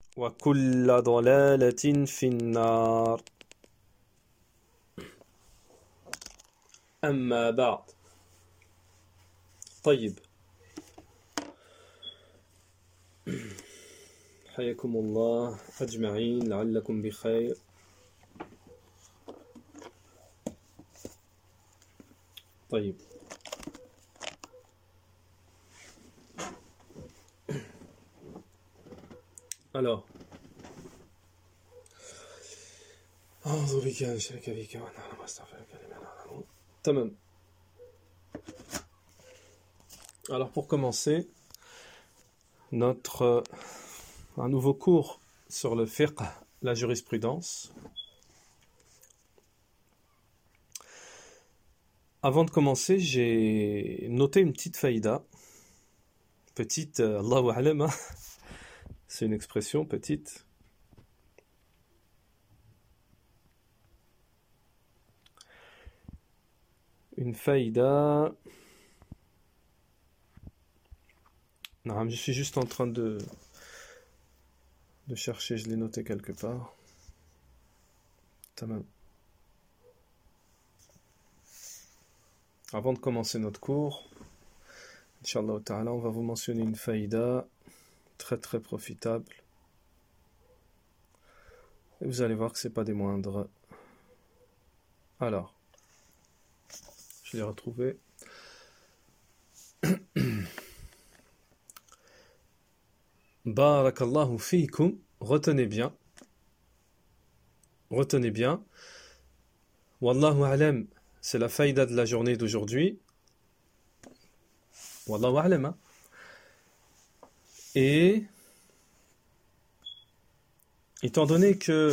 وكل ضلالة في النار أما بعد طيب حياكم الله أجمعين لعلكم بخير طيب alors أعوذ بك من شرك بك وأنا أستغفرك لما تمام. Alors pour commencer un nouveau cours sur le fiqh, la jurisprudence. Avant de commencer, j'ai noté une petite faïda. Petite, Allahu a'lam, c'est une expression petite. Une faïda. Non, je suis juste en train de chercher, je l'ai noté quelque part. Tamam. Avant de commencer notre cours, Inch'Allah ta'ala, on va vous mentionner une faïda très très profitable. Et vous allez voir que c'est pas des moindres. Alors, je l'ai retrouvé. Barakallahu fiikum, retenez bien. Wallahu a'lam, c'est la faïda de la journée d'aujourd'hui. Wallahu a'lam. Hein? Et étant donné que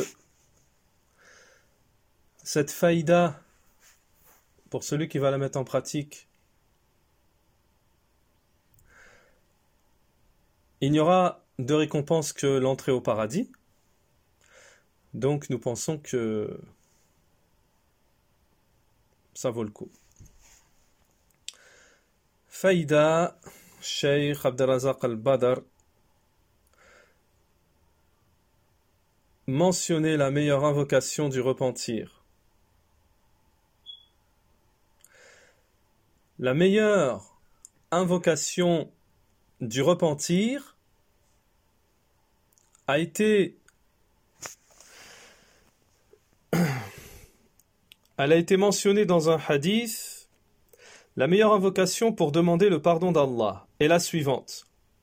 cette faïda, pour celui qui va la mettre en pratique, il n'y aura de récompense que l'entrée au paradis. Donc nous pensons que ça vaut le coup. Faïda, Cheikh Abdelrazak Al-Badr mentionnait la meilleure invocation du repentir. La meilleure invocation du repentir a été elle a été mentionnée dans un hadith. La meilleure invocation pour demander le pardon d'Allah est la suivante.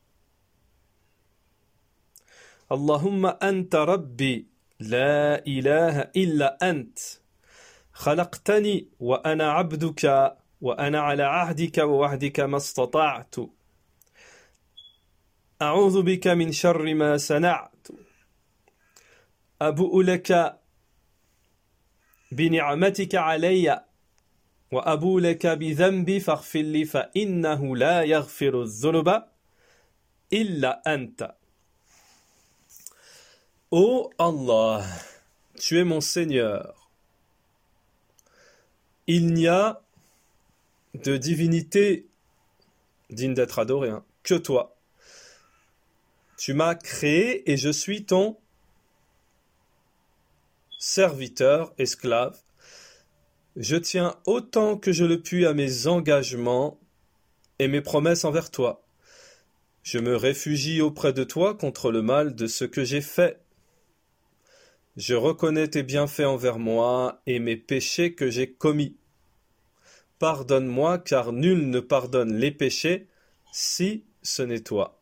Allahumma anta rabbi la ilaha illa ant khalaqtani wa ana abduka wa ana ala ahdika wa wahdika mastata'tu a'udhu bika min sharri ma sana'tu abu'u laka بنعمتك علي وأبو لك بذنبي فاغفر لي فإنه لا يغفر الذنوب إلا أنت. Ô Allah, tu es mon Seigneur. Il n'y a de divinité digne d'être adorée que toi. Tu m'as créé et je suis ton serviteur, esclave, je tiens autant que je le puis à mes engagements et mes promesses envers toi. Je me réfugie auprès de toi contre le mal de ce que j'ai fait. Je reconnais tes bienfaits envers moi et mes péchés que j'ai commis. Pardonne-moi, car nul ne pardonne les péchés si ce n'est toi.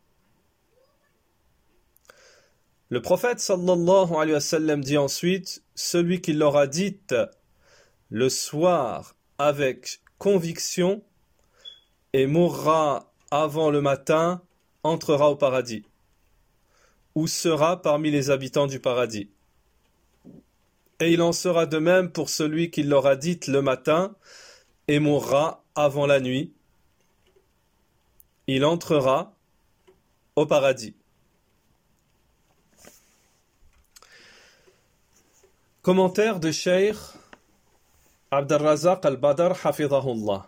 Le prophète sallallahu alayhi wa sallam dit ensuite, celui qui l'aura dite le soir avec conviction et mourra avant le matin entrera au paradis ou sera parmi les habitants du paradis. Et il en sera de même pour celui qui l'aura dite le matin et mourra avant la nuit. Il entrera au paradis. Commentaire de Cheikh Abdelrazak Al-Badr Hafidahullah.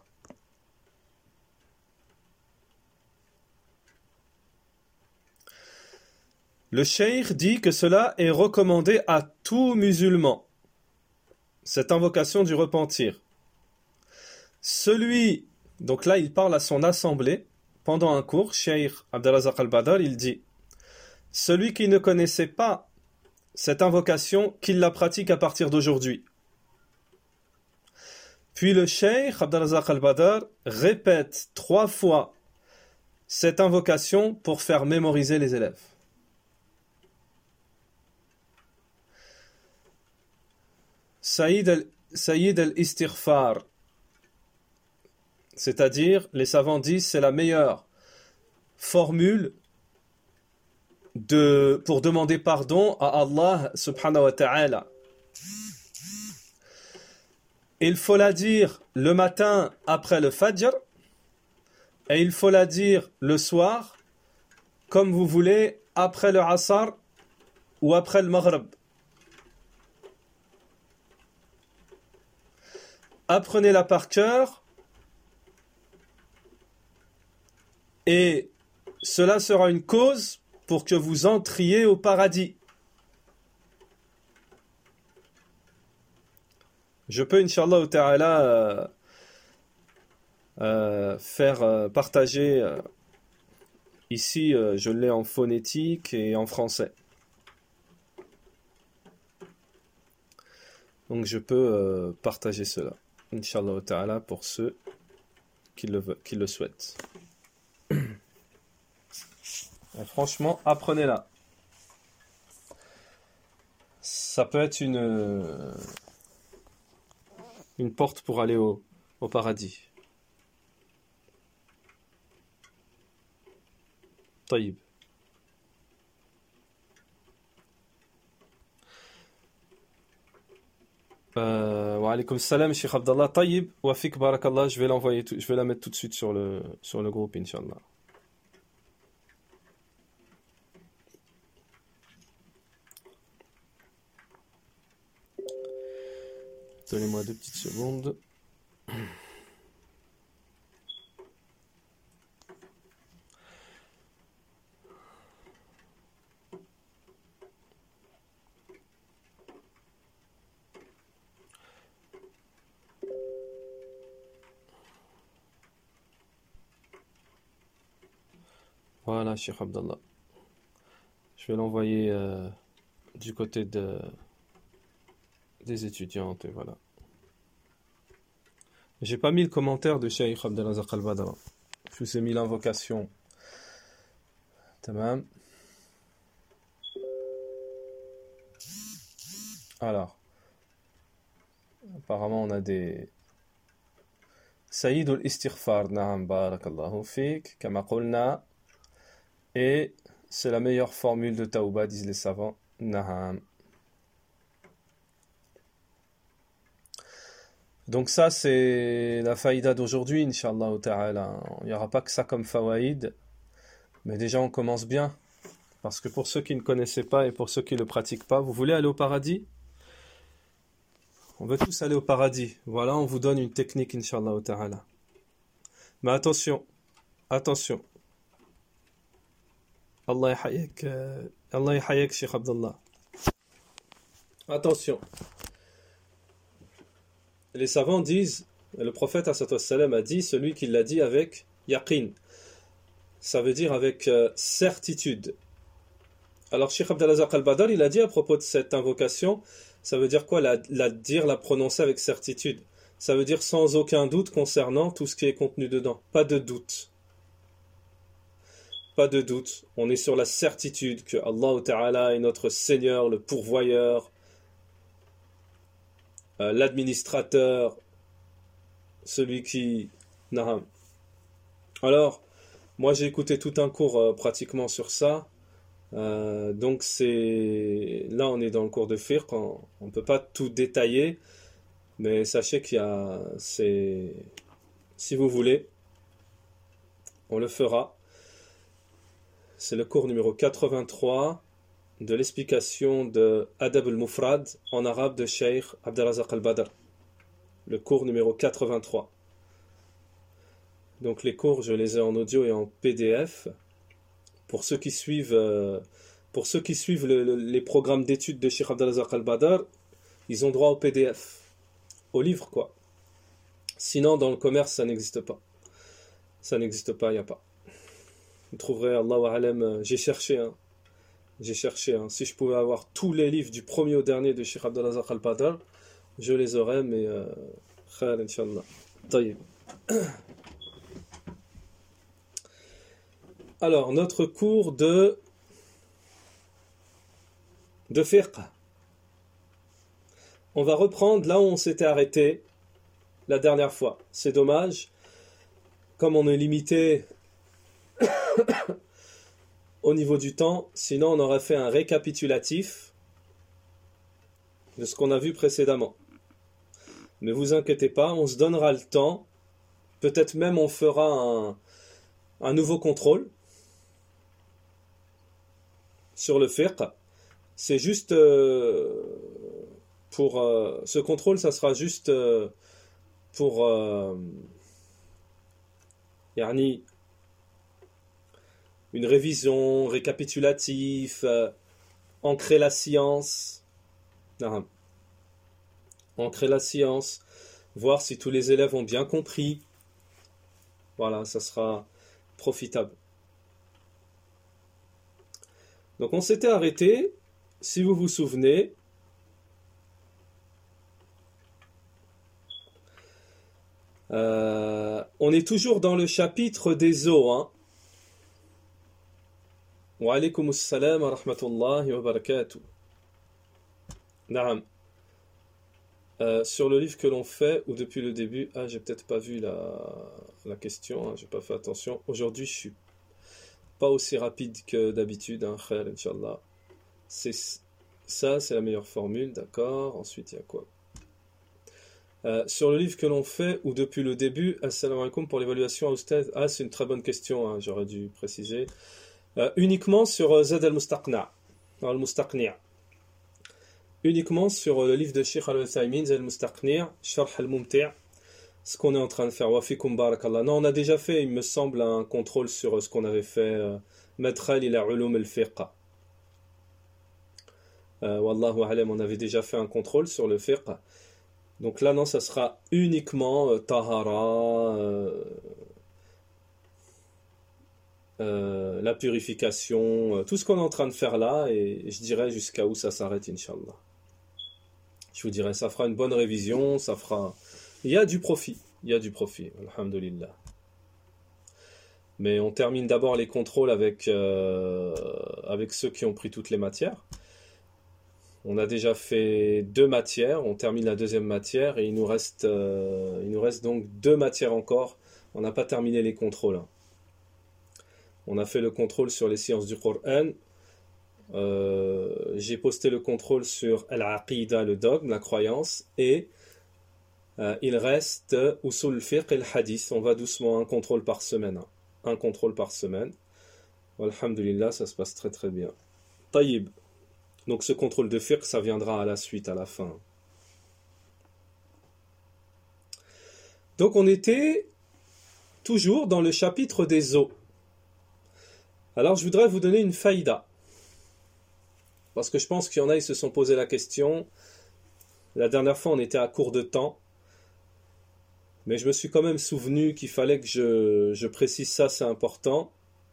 Le cheikh dit que cela est recommandé à tout musulman. Cette invocation du repentir. Donc là il parle à son assemblée, pendant un cours, Cheikh Abdelrazak Al-Badr, il dit « Celui qui ne connaissait pas cette invocation, qu'il la pratique à partir d'aujourd'hui. » Puis le Cheikh Abdelrazak Al-Badr répète 3 fois cette invocation pour faire mémoriser les élèves. Saïd al-Istighfar, c'est-à-dire, les savants disent, c'est la meilleure formule pour demander pardon à Allah subhanahu wa ta'ala. Il faut la dire le matin après le Fajr et il faut la dire le soir, comme vous voulez, après le Asr ou après le Maghrib. Apprenez-la par cœur et cela sera une cause pour que vous entriez au paradis. Je peux, Inch'Allah ta'ala, faire partager ici, je l'ai en phonétique et en français. Donc je peux partager cela, Inch'Allah ta'ala, pour ceux qui le souhaitent. Et franchement, apprenez-la. Ça peut être une porte pour aller au paradis. طيب. Wa alaykoum salam, Cheikh Abdallah. طيب. Wa fik barakallah. Je vais la mettre tout de suite sur le groupe, Inch'Allah. Donnez-moi 2 petites secondes. Voilà, Cheikh Abdallah. Je vais l'envoyer du côté des étudiantes, et voilà. J'ai pas mis le commentaire de Cheikh Abdelrazak Al-Badr. Je vous ai mis l'invocation. Tamam. Alors. Apparemment, on a des... Saïd al-Istighfar, na'am, barakallahu fik, kama qulna. Et c'est la meilleure formule de Tawba, disent les savants. Na'am. Donc ça, c'est la faïda d'aujourd'hui, Inch'Allah ta'ala. Il n'y aura pas que ça comme fawaïd, mais déjà on commence bien. Parce que pour ceux qui ne connaissaient pas et pour ceux qui ne le pratiquent pas, vous voulez aller au paradis? On veut tous aller au paradis. Voilà, on vous donne une technique, Inch'Allah ta'ala. Mais attention, attention. Allah yahayek, Cheikh Abdallah. Attention. Les savants disent, le prophète sallam a dit, celui qui l'a dit avec yaqin. Ça veut dire avec certitude. Alors Cheikh Abdelrazak Al-Badr, il a dit à propos de cette invocation, ça veut dire quoi la prononcer avec certitude? Ça veut dire sans aucun doute concernant tout ce qui est contenu dedans. Pas de doute. Pas de doute. On est sur la certitude que Allah Ta'ala est notre Seigneur, le pourvoyeur, l'administrateur, celui qui... Naham. Alors, moi j'ai écouté tout un cours pratiquement sur ça. Donc là on est dans le cours de fiqh, on ne peut pas tout détailler, mais sachez qu'il y a... Si vous voulez, on le fera. C'est le cours numéro 83 de l'explication de Adab al-Mufrad en arabe de Cheikh Abdelrazak Al-Badr. Le cours numéro 83. Donc les cours, je les ai en audio et en PDF. Pour ceux qui suivent Pour ceux qui suivent les programmes d'études de Cheikh Abdelrazak Al-Badr, ils ont droit au PDF, au livre quoi. Sinon, dans le commerce, ça n'existe pas. Ça n'existe pas, il n'y a pas. Vous trouverez, Allahu A'lam, j'ai cherché, hein. J'ai cherché, hein. Si je pouvais avoir tous les livres du premier au dernier de Cheikh Abdelrazak Al-Badr, je les aurais, mais khair, Inch'Allah. Taïb. Alors, notre cours de fiqh. On va reprendre là où on s'était arrêté la dernière fois. C'est dommage, comme on est limité au niveau du temps, sinon on aurait fait un récapitulatif de ce qu'on a vu précédemment. Ne vous inquiétez pas, on se donnera le temps. Peut-être même on fera un nouveau contrôle sur le fiqh. C'est juste pour ce contrôle, ça sera juste pour yani, une révision, récapitulatif, ancrer la science. Ancrer la science, voir si tous les élèves ont bien compris. Voilà, ça sera profitable. Donc on s'était arrêté, si vous vous souvenez, on est toujours dans le chapitre des eaux. Hein. Wa alaykum assalam wa rahmatullahi wa barakatuh. Naam. Sur le livre que l'on fait, ou depuis le début, j'ai peut-être pas vu la question, hein, j'ai pas fait attention. Aujourd'hui, je suis pas aussi rapide que d'habitude, hein, khair, Inch'Allah. Ça, c'est la meilleure formule, d'accord. Ensuite, il y a quoi? Sur le livre que l'on fait, ou depuis le début, assalamu alaikum pour l'évaluation à Oustaz. C'est une très bonne question, hein, j'aurais dû préciser. Uniquement sur Zad al-Mustaqna'. Al-Mustaqni'. Uniquement sur le livre de Cheikh Al-Uthaymin, Zad al-Mustaqni', Sharh al-Mumti', ce qu'on est en train de faire. Wa fikum barakallah. Non, on a déjà fait, il me semble, un contrôle sur ce qu'on avait fait. Madkhal ila ulum al-fiqh. Wallahu a'lam, on avait déjà fait un contrôle sur le fiqh. Donc là, non, ça sera uniquement tahara, la purification, tout ce qu'on est en train de faire là, et je dirais jusqu'à où ça s'arrête, Inch'Allah. Je vous dirais, ça fera une bonne révision, ça fera... Il y a du profit, alhamdulillah. Mais on termine d'abord les contrôles avec ceux qui ont pris toutes les matières. On a déjà fait 2 matières, on termine la 2e matière et il nous reste donc 2 matières encore. On n'a pas terminé les contrôles. On a fait le contrôle sur les sciences du Coran. J'ai posté le contrôle sur Al-Aqida, le dogme, la croyance. Et il reste Usul Fiqh et le Hadith. On va doucement, un contrôle par semaine. Un contrôle par semaine. Alhamdulillah, ça se passe très très bien. Taïb. Donc ce contrôle de fiqh, ça viendra à la suite, à la fin. Donc on était toujours dans le chapitre des eaux. Alors je voudrais vous donner une faïda. Parce que je pense qu'il y en a, ils se sont posé la question. La dernière fois, on était à court de temps. Mais je me suis quand même souvenu qu'il fallait que je précise ça, c'est important.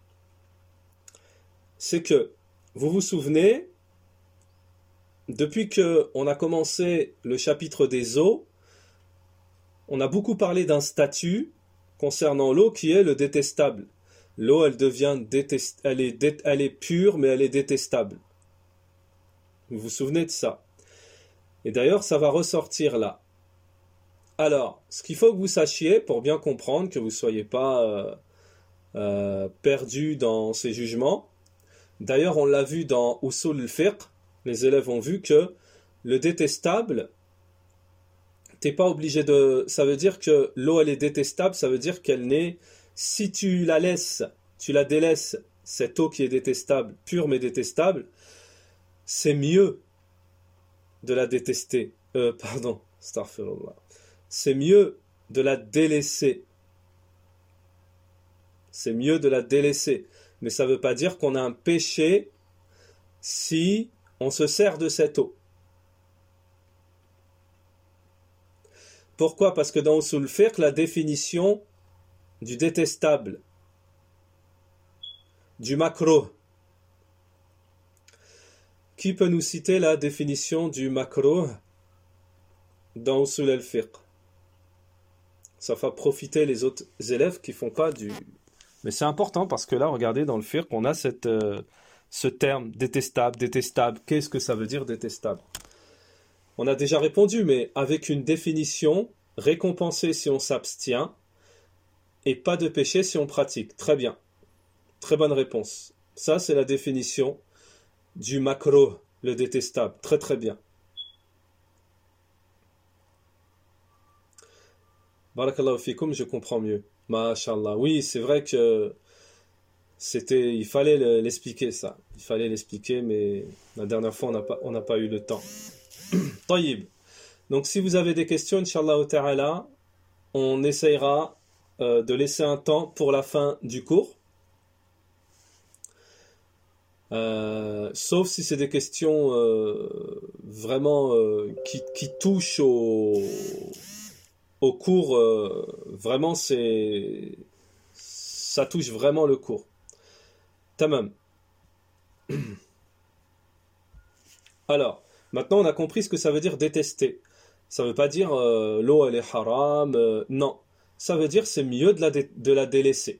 C'est que, vous vous souvenez, depuis qu'on a commencé le chapitre des eaux, on a beaucoup parlé d'un statut concernant l'eau qui est le détestable. L'eau, elle devient elle est pure, mais elle est détestable. Vous vous souvenez de ça? Et d'ailleurs, ça va ressortir là. Alors, ce qu'il faut que vous sachiez, pour bien comprendre, que vous ne soyez pas perdu dans ces jugements, d'ailleurs, on l'a vu dans Usul al-Fiqh, les élèves ont vu que le détestable, t'es pas obligé de... Ça veut dire que l'eau, elle est détestable, ça veut dire qu'elle n'est... Si tu la laisses, tu la délaisses, cette eau qui est détestable, pure mais détestable, c'est mieux de la détester. Astaghfirullah. C'est mieux de la délaisser. C'est mieux de la délaisser. Mais ça ne veut pas dire qu'on a un péché si on se sert de cette eau. Pourquoi? Parce que dans Usul Fiqh, la définition du détestable, du makruh. Qui peut nous citer la définition du makruh dans Usul al-Fiqh? Ça va profiter les autres élèves qui font pas du... Mais c'est important parce que là, regardez, dans le fiqh, on a ce terme détestable, détestable. Qu'est-ce que ça veut dire détestable? On a déjà répondu, mais avec une définition, récompensé si on s'abstient et pas de péché si on pratique. Très bien. Très bonne réponse. Ça, c'est la définition du makruh, le détestable. Très très bien. Barakallahu fikum, je comprends mieux. Masha'Allah. Oui, c'est vrai que il fallait l'expliquer ça. Il fallait l'expliquer, mais la dernière fois, on n'a pas eu le temps. Taïb. Donc, si vous avez des questions, Inch'Allah ta'ala, on essayera de laisser un temps pour la fin du cours. Sauf si c'est des questions vraiment qui touchent au cours, vraiment ça touche vraiment le cours. Tamam. Alors, maintenant on a compris ce que ça veut dire détester. Ça veut pas dire l'eau elle est haram, non. Ça veut dire c'est mieux de la délaisser.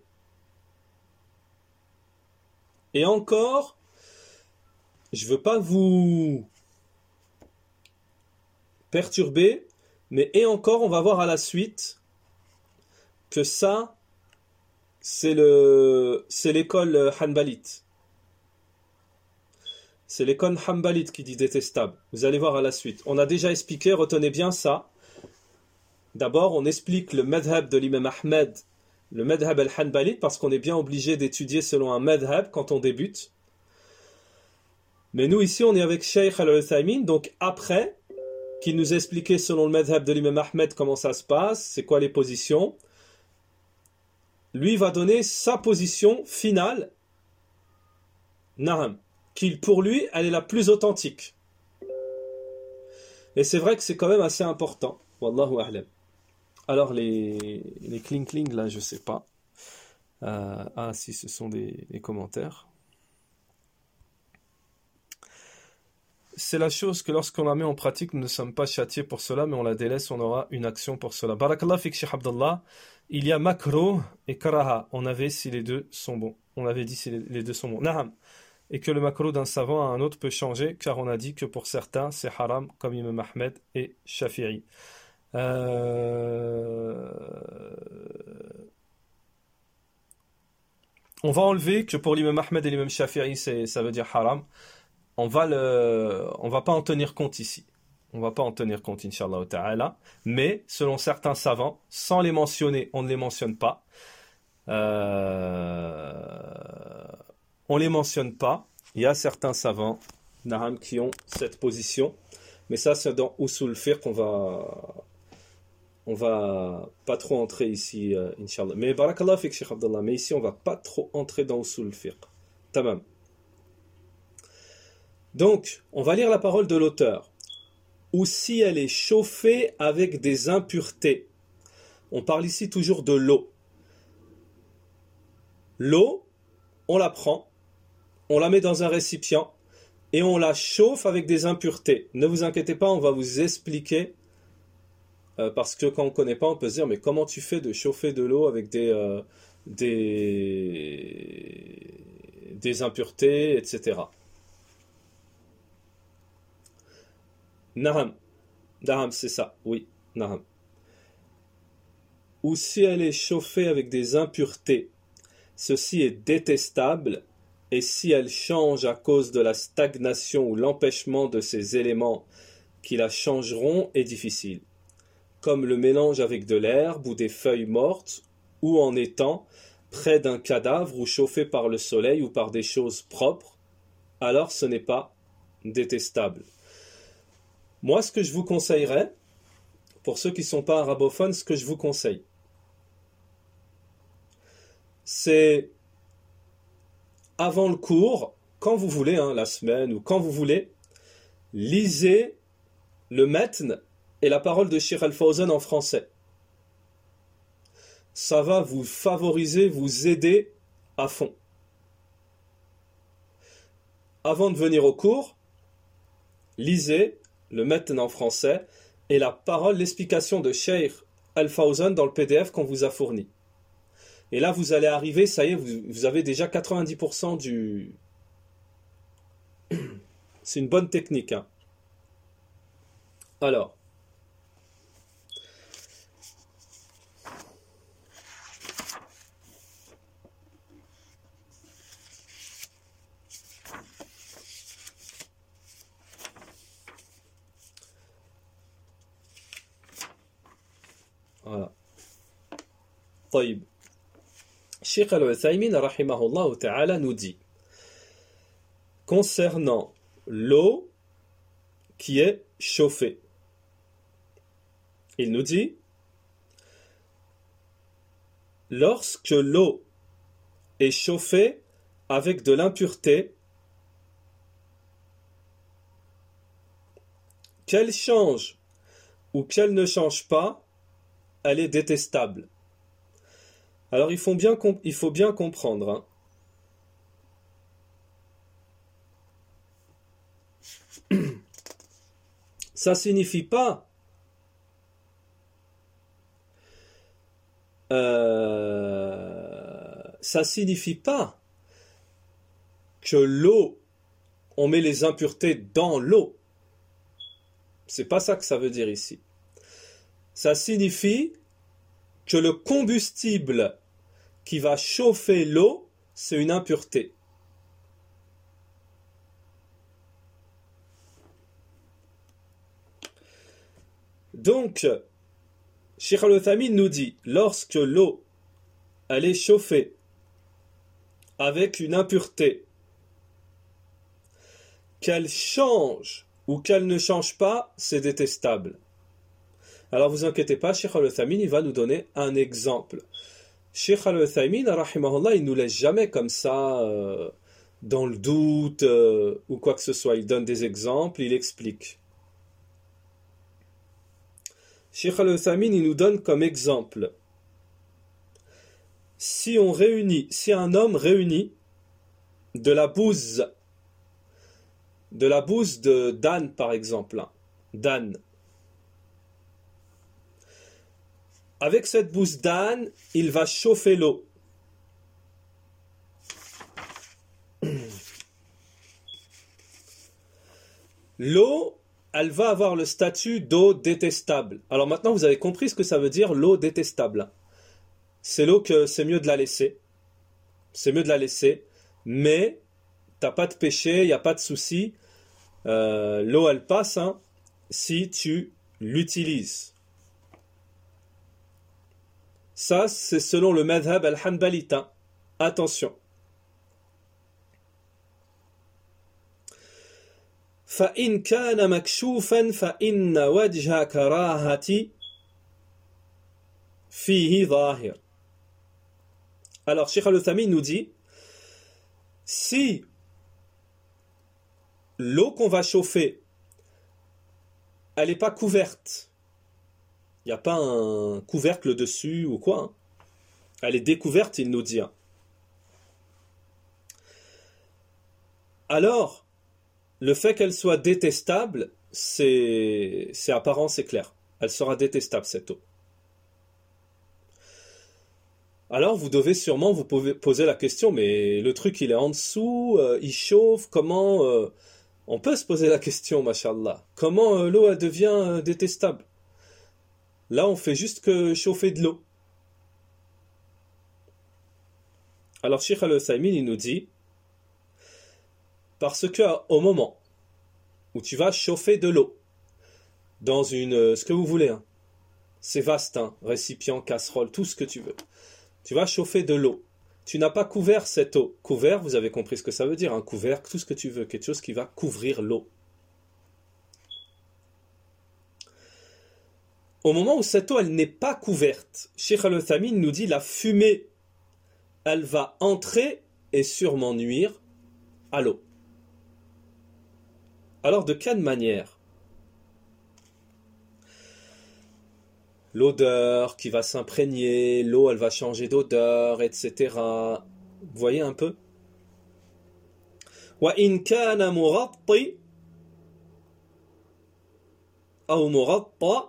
Et encore, je veux pas vous perturber, mais et encore, on va voir à la suite que ça, c'est l'école hanbalite. C'est l'école hanbalite qui dit détestable. Vous allez voir à la suite. On a déjà expliqué, retenez bien ça. D'abord, on explique le madhab de l'imam Ahmed, le madhab al-hanbalite, parce qu'on est bien obligé d'étudier selon un madhab quand on débute. Mais nous, ici, on est avec Cheikh al-Uthaymin, donc après, qui nous expliquait selon le madhab de l'imam Ahmed comment ça se passe, c'est quoi les positions. Lui va donner sa position finale, Naham, qui pour lui, elle est la plus authentique. Et c'est vrai que c'est quand même assez important. Wallahu a'lam. Alors les cling là, je sais pas. Si ce sont des commentaires. C'est la chose que lorsqu'on la met en pratique, nous ne sommes pas châtiés pour cela, mais on la délaisse, on aura une action pour cela. Barakallah fik Cheikh Abdallah. Il y a makruh et karaha. On avait si les deux sont bons. On avait dit si les deux sont bons. Naham. Et que le makruh d'un savant à un autre peut changer, car on a dit que pour certains, c'est haram, comme Imam Ahmed et Shafi'i. On va enlever que pour l'imam Ahmed et l'imam Shafi'i, ça veut dire haram. On va pas en tenir compte ici. On va pas en tenir compte, Inch'Allah ta'ala. Mais, selon certains savants, sans les mentionner, on ne les mentionne pas. On les mentionne pas. Il y a certains savants, Naham, qui ont cette position. Mais ça, c'est dans Usul Fiqh on va pas trop entrer ici, Inch'Allah. Mais barakallah fik Cheikh Abdallah. Mais ici, on va pas trop entrer dans Usul Fiqh. Tamam. Donc, on va lire la parole de l'auteur. Ou si elle est chauffée avec des impuretés. On parle ici toujours de l'eau. L'eau, on la prend, on la met dans un récipient et on la chauffe avec des impuretés. Ne vous inquiétez pas, on va vous expliquer. Parce que quand on ne connaît pas, on peut se dire, mais comment tu fais de chauffer de l'eau avec des impuretés, etc. Naham, c'est ça, oui, Naham. Ou si elle est chauffée avec des impuretés, ceci est détestable, et si elle change à cause de la stagnation ou l'empêchement de ces éléments qui la changeront, est difficile, comme le mélange avec de l'herbe ou des feuilles mortes, ou en étant près d'un cadavre ou chauffé par le soleil ou par des choses propres, alors ce n'est pas détestable. Moi, ce que je vous conseillerais, pour ceux qui ne sont pas arabophones, ce que je vous conseille, c'est avant le cours, quand vous voulez, la semaine ou quand vous voulez, lisez le matn et la parole de Cheikh Al-Fawzan en français. Ça va vous favoriser, vous aider à fond. Avant de venir au cours, lisez le matn en français et la parole, l'explication de Cheikh Al-Fawzan dans le PDF qu'on vous a fourni. Et là, vous allez arriver, ça y est, vous avez déjà 90% du... C'est une bonne technique. Alors. Voilà. طيب. Cheikh Al-Uthaymin, rahimahullah ta'ala, nous dit concernant l'eau qui est chauffée. Il nous dit lorsque l'eau est chauffée avec de l'impureté, qu'elle change ou qu'elle ne change pas, elle est détestable. Alors il faut bien comprendre. Ça signifie pas que l'eau, on met les impuretés dans l'eau. C'est pas ça que ça veut dire ici. Ça signifie que le combustible qui va chauffer l'eau, c'est une impureté. Donc, Cheikh Al-Uthaymin nous dit, lorsque l'eau, elle est chauffée avec une impureté, qu'elle change ou qu'elle ne change pas, c'est détestable. Alors vous inquiétez pas, Cheikh Al-Uthaymin, il va nous donner un exemple. Cheikh Al-Uthaymin, rahimahullah, il ne nous laisse jamais comme ça, dans le doute, ou quoi que ce soit. Il donne des exemples, il explique. Cheikh Al-Uthaymin, il nous donne comme exemple, si un homme réunit de la bouse de d'âne par exemple, d'âne. Avec cette bouse d'âne, il va chauffer l'eau. L'eau, elle va avoir le statut d'eau détestable. Alors maintenant, vous avez compris ce que ça veut dire, l'eau détestable. C'est l'eau que c'est mieux de la laisser. C'est mieux de la laisser. Mais, t'as pas de péché, il n'y a pas de souci. L'eau, elle passe, si tu l'utilises. Ça, c'est selon le madhab al-hanbalita. Attention. فَإِنْ كَانَ مَكْشُوفًا فَإِنَّ وَجْهَ كَرَاهَةِ فِيهِ ظَاهِرٌ. Alors, Cheikh Al-Uthaymin nous dit, si l'eau qu'on va chauffer, elle n'est pas couverte, il n'y a pas un couvercle dessus ou quoi, elle est découverte, il nous dit. Alors, le fait qu'elle soit détestable, c'est apparent, c'est clair. Elle sera détestable, cette eau. Alors, vous devez sûrement vous poser la question, mais le truc, il est en dessous, il chauffe, comment... on peut se poser la question, mashallah. Comment l'eau, elle devient détestable? Là, on fait juste que chauffer de l'eau. Alors, Cheikh Al-Uthaymin, il nous dit, parce que au moment où tu vas chauffer de l'eau, dans ce que vous voulez, c'est vaste, récipient, casserole, tout ce que tu veux. Tu vas chauffer de l'eau. Tu n'as pas couvert cette eau. Couvert, vous avez compris ce que ça veut dire, un couvercle, tout ce que tu veux, quelque chose qui va couvrir l'eau. Au moment où cette eau, elle n'est pas couverte, Cheikh Al-Uthaymin nous dit, la fumée, elle va entrer et sûrement nuire à l'eau. Alors de quelle manière? L'odeur qui va s'imprégner, l'eau elle va changer d'odeur, etc. Vous voyez un peu? وإن كان مغطي أو مغطى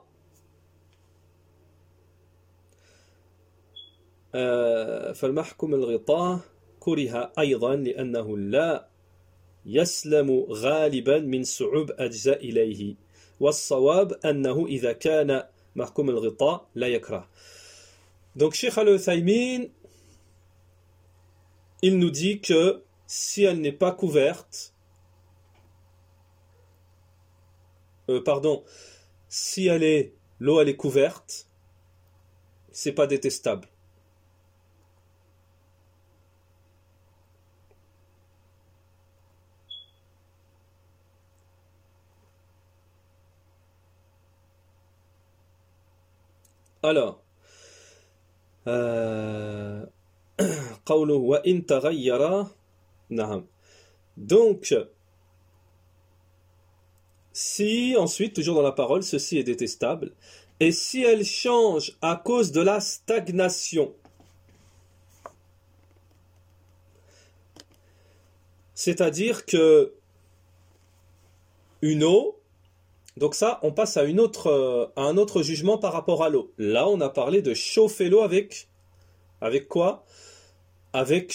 فالمحكوم الغطاء كره أيضا لأنه لا يسلم غالبا من صعوب أجزاء إليه والصواب أنه إذا كان محكوم الغطاء لا يكره. Donc Cheikh Al-Uthaymin il nous dit que si elle n'est pas couverte, si l'eau elle est couverte, c'est pas détestable. Alors, قوله وإن تغير نعم. Donc, si, ensuite, toujours dans la parole, ceci est détestable, et si elle change à cause de la stagnation, c'est-à-dire que une eau, donc ça, on passe à un autre jugement par rapport à l'eau. Là, on a parlé de chauffer l'eau avec quoi? Avec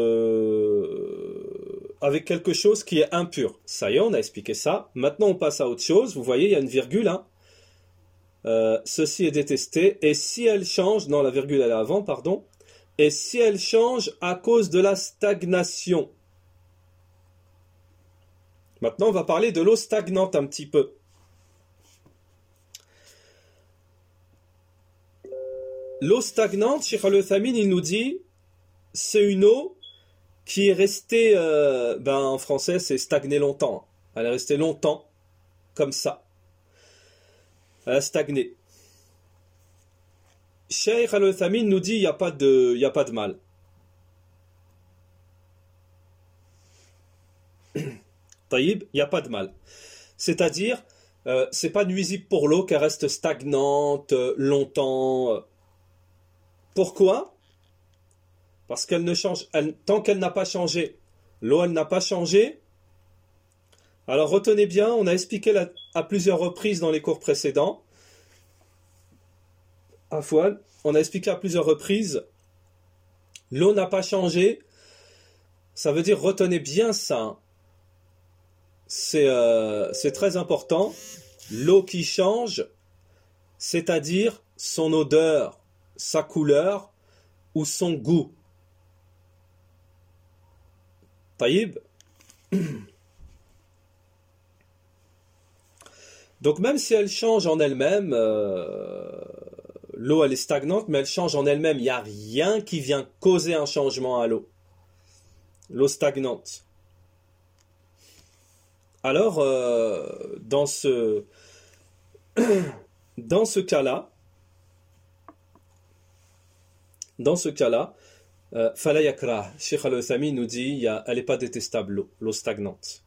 quelque chose qui est impur. Ça y est, on a expliqué ça. Maintenant, on passe à autre chose. Vous voyez, il y a une virgule. Hein. Ceci est détesté. Et si elle change, non, la virgule elle est avant, pardon. Et si elle change à cause de la stagnation. Maintenant, on va parler de l'eau stagnante un petit peu. L'eau stagnante, Cheikh Al-Uthaymin, il nous dit, c'est une eau qui est restée, en français, c'est stagner longtemps. Elle est restée longtemps, comme ça. Elle a stagné. Cheikh Al-Uthaymin nous dit, il n'y a pas de mal. Taïb, il n'y a pas de mal. C'est-à-dire, c'est pas nuisible pour l'eau qu'elle reste stagnante longtemps. Pourquoi? Parce qu'elle ne change, tant qu'elle n'a pas changé, l'eau elle n'a pas changé. Alors retenez bien, on a expliqué à plusieurs reprises dans les cours précédents. Afouane, on a expliqué à plusieurs reprises, l'eau n'a pas changé. Ça veut dire, retenez bien ça. C'est très important. L'eau qui change, c'est-à-dire son odeur, sa couleur ou son goût. Taïb. Donc même si elle change en elle-même, l'eau elle est stagnante, mais elle change en elle-même. Il n'y a rien qui vient causer un changement à l'eau. L'eau stagnante. Alors, dans ce cas-là, fala yakrah. Cheikh Al-Uthaymin nous dit, elle n'est pas détestable, l'eau stagnante.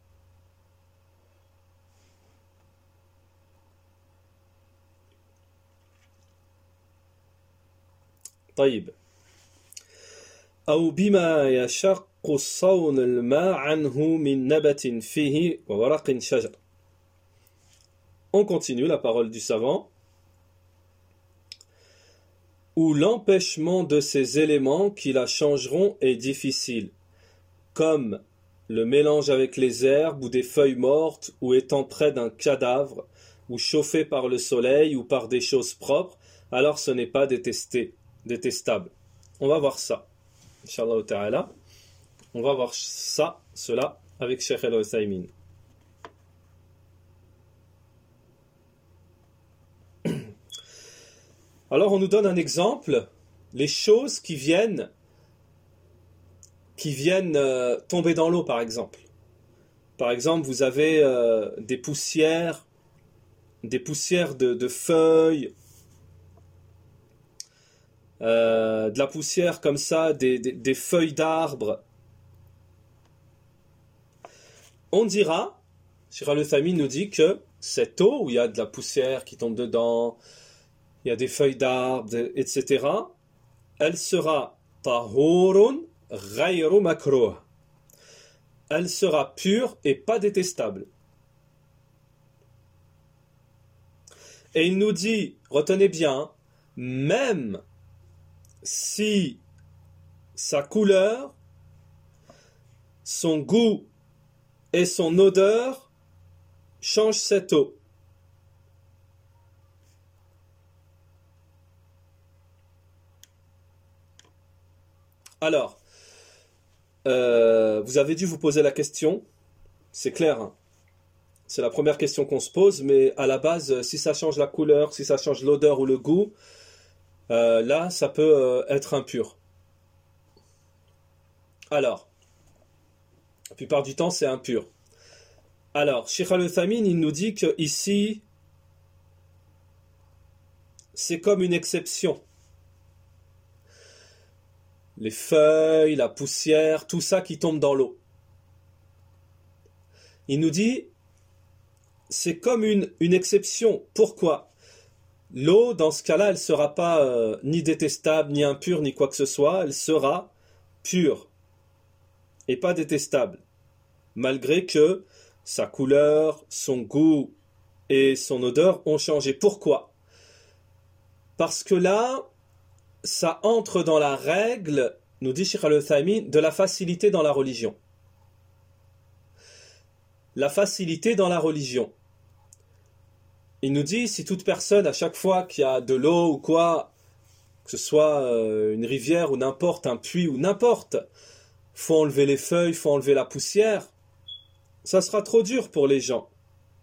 طيب. أو بما يشق صون الماء عنه من نبت فيه وورق شجر. On continue la parole du savant. Où l'empêchement de ces éléments qui la changeront est difficile, comme le mélange avec les herbes ou des feuilles mortes, ou étant près d'un cadavre, ou chauffé par le soleil ou par des choses propres, alors ce n'est pas détestable. On va voir ça, Inch'Allah ta'ala. On va voir cela avec Cheikh Al-Uthaymin. Alors on nous donne un exemple, les choses qui viennent tomber dans l'eau par exemple. Par exemple, vous avez des poussières de feuilles, de la poussière comme ça, des feuilles d'arbres. On dira Cheikh Al-Uthaymin nous dit que cette eau, où il y a de la poussière qui tombe dedans, il y a des feuilles d'arbres, etc., elle sera tahurun ghayru makruh. Elle sera pure et pas détestable. Et il nous dit, retenez bien, même si sa couleur, son goût et son odeur changent cette eau. Alors, vous avez dû vous poser la question, c'est clair, hein. C'est la première question qu'on se pose, mais à la base, si ça change la couleur, si ça change l'odeur ou le goût, là, ça peut être impur. Alors, la plupart du temps, c'est impur. Alors, Cheikh Al-Uthaymin, il nous dit que ici, c'est comme une exception. Les feuilles, la poussière, tout ça qui tombe dans l'eau. Il nous dit, c'est comme une exception. Pourquoi ? L'eau, dans ce cas-là, elle ne sera pas ni détestable, ni impure, ni quoi que ce soit. Elle sera pure et pas détestable. Malgré que sa couleur, son goût et son odeur ont changé. Pourquoi ? Parce que là, ça entre dans la règle, nous dit Cheikh Al-Uthaymin, de la facilité dans la religion. La facilité dans la religion. Il nous dit, si toute personne, à chaque fois qu'il y a de l'eau ou quoi, que ce soit une rivière ou n'importe, un puits ou n'importe, faut enlever les feuilles, faut enlever la poussière, ça sera trop dur pour les gens.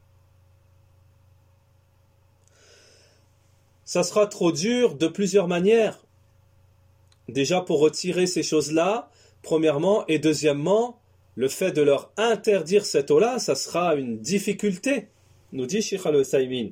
Ça sera trop dur de plusieurs manières. Déjà pour retirer ces choses-là, premièrement, et deuxièmement, le fait de leur interdire cette eau-là, ça sera une difficulté, nous dit Cheikh Al-Uthaymin.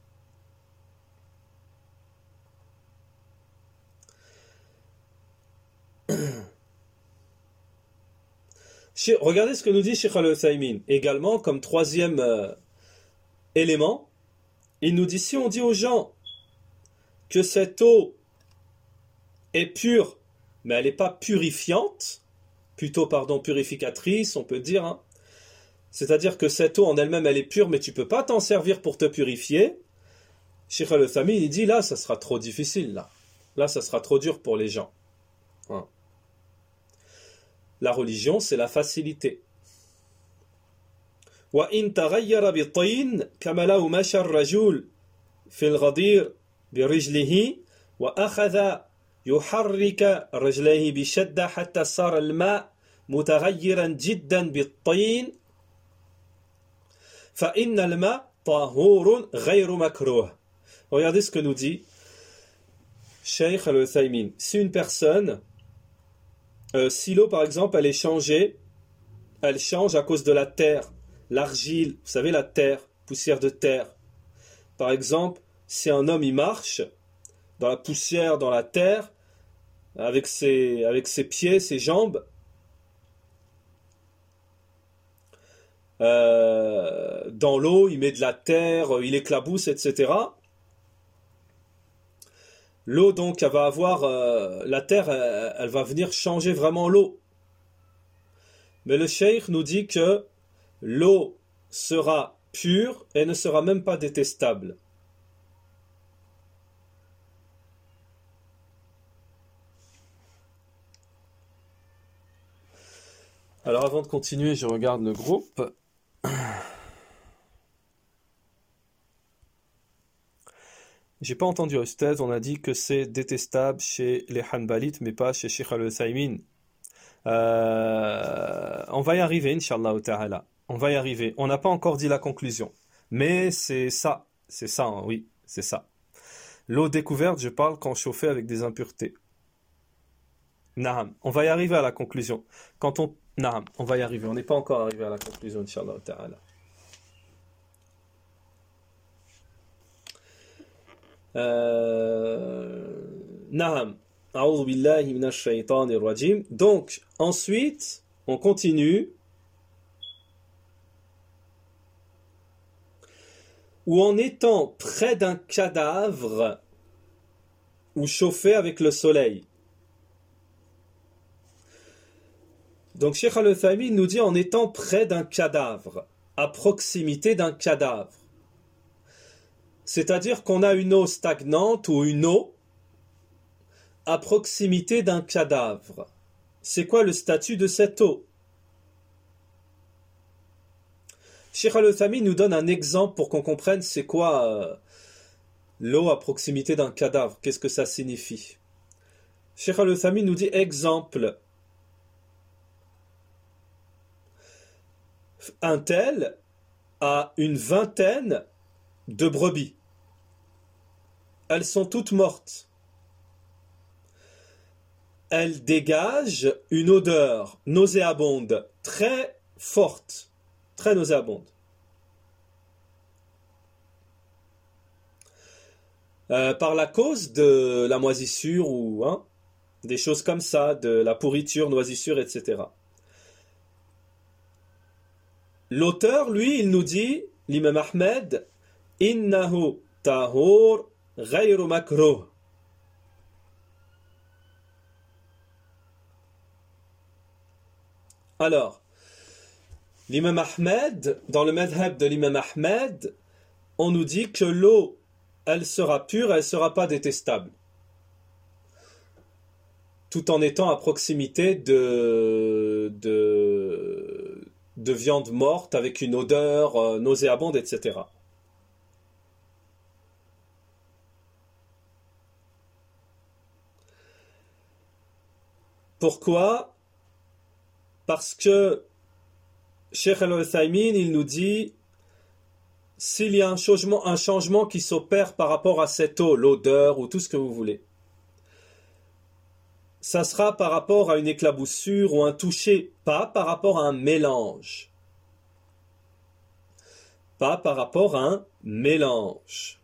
Regardez ce que nous dit Cheikh Al-Uthaymin. Également, comme troisième élément, il nous dit, si on dit aux gens que cette eau est pure, mais elle n'est pas purifiante, plutôt, purificatrice, on peut dire, hein. C'est-à-dire que cette eau en elle-même, elle est pure, mais tu ne peux pas t'en servir pour te purifier. Cheikh Al-Uthaymin, il dit, là, ça sera trop difficile, là. Là, ça sera trop dur pour les gens. Hein. La religion, c'est la facilité. وَإِن تَغَيَّرَ بِالطَّيْنِ كَمَا لَوْ مَشَى الرَّجُلُ فِي الْغَدِيرِ برجله وأخذ يحرك رجليه بشدة حتى صار الماء متغيرا جدا بالطين فإن الماء طهور غير مكروه. Regardez ce que nous dit Cheikh Al-Uthaymin. Si une personne, si l'eau par exemple elle est changée, elle change à cause de la terre, l'argile, vous savez la terre, poussière de terre. Par exemple, si un homme il marche dans la poussière, dans la terre, avec ses pieds, ses jambes, dans l'eau, il met de la terre, il éclabousse, etc. L'eau donc, elle va avoir, la terre, elle va venir changer vraiment l'eau. Mais le cheikh nous dit que l'eau sera pure et ne sera même pas détestable. Alors avant de continuer, je regarde le groupe. J'ai pas entendu Ustaz, on a dit que c'est détestable chez les Hanbalites, mais pas chez Cheikh Al-Uthaymin. On va y arriver, Inch'Allah ta'ala. On va y arriver. On n'a pas encore dit la conclusion. Mais c'est ça, hein, oui, c'est ça. L'eau découverte, je parle quand chauffée avec des impuretés. Naam, on va y arriver à la conclusion. Naam, on va y arriver. On n'est pas encore arrivé à la conclusion, Inch'Allah ta'ala. Naam. A'udhu billahi minash shaytanir rajim. Donc, ensuite, on continue. ou en étant près d'un cadavre ou chauffé avec le soleil. Donc Cheikh Al-Uthaymin nous dit en étant près d'un cadavre, à proximité d'un cadavre. C'est-à-dire qu'on a une eau stagnante ou une eau à proximité d'un cadavre. C'est quoi le statut de cette eau? Cheikh Al-Uthaymin nous donne un exemple pour qu'on comprenne c'est quoi l'eau à proximité d'un cadavre. Qu'est-ce que ça signifie? Cheikh Al-Uthaymin nous dit exemple. Un tel a une vingtaine de brebis. Elles sont toutes mortes. Elles dégagent une odeur nauséabonde, très forte, très nauséabonde. Par la cause de la moisissure ou des choses comme ça, de la pourriture, noisissure, etc. L'auteur, lui, il nous dit, l'imam Ahmed, innahu tahur ghayru makruh. Alors, l'imam Ahmed, dans le madhab de l'imam Ahmed, on nous dit que l'eau, elle sera pure, elle ne sera pas détestable. Tout en étant à proximité de viande morte avec une odeur nauséabonde, etc. Pourquoi? Parce que Cheikh Al-Uthaymin, il nous dit s'il y a un changement qui s'opère par rapport à cette eau, l'odeur ou tout ce que vous voulez, ça sera par rapport à une éclaboussure ou un toucher, pas par rapport à un mélange. Pas par rapport à un mélange.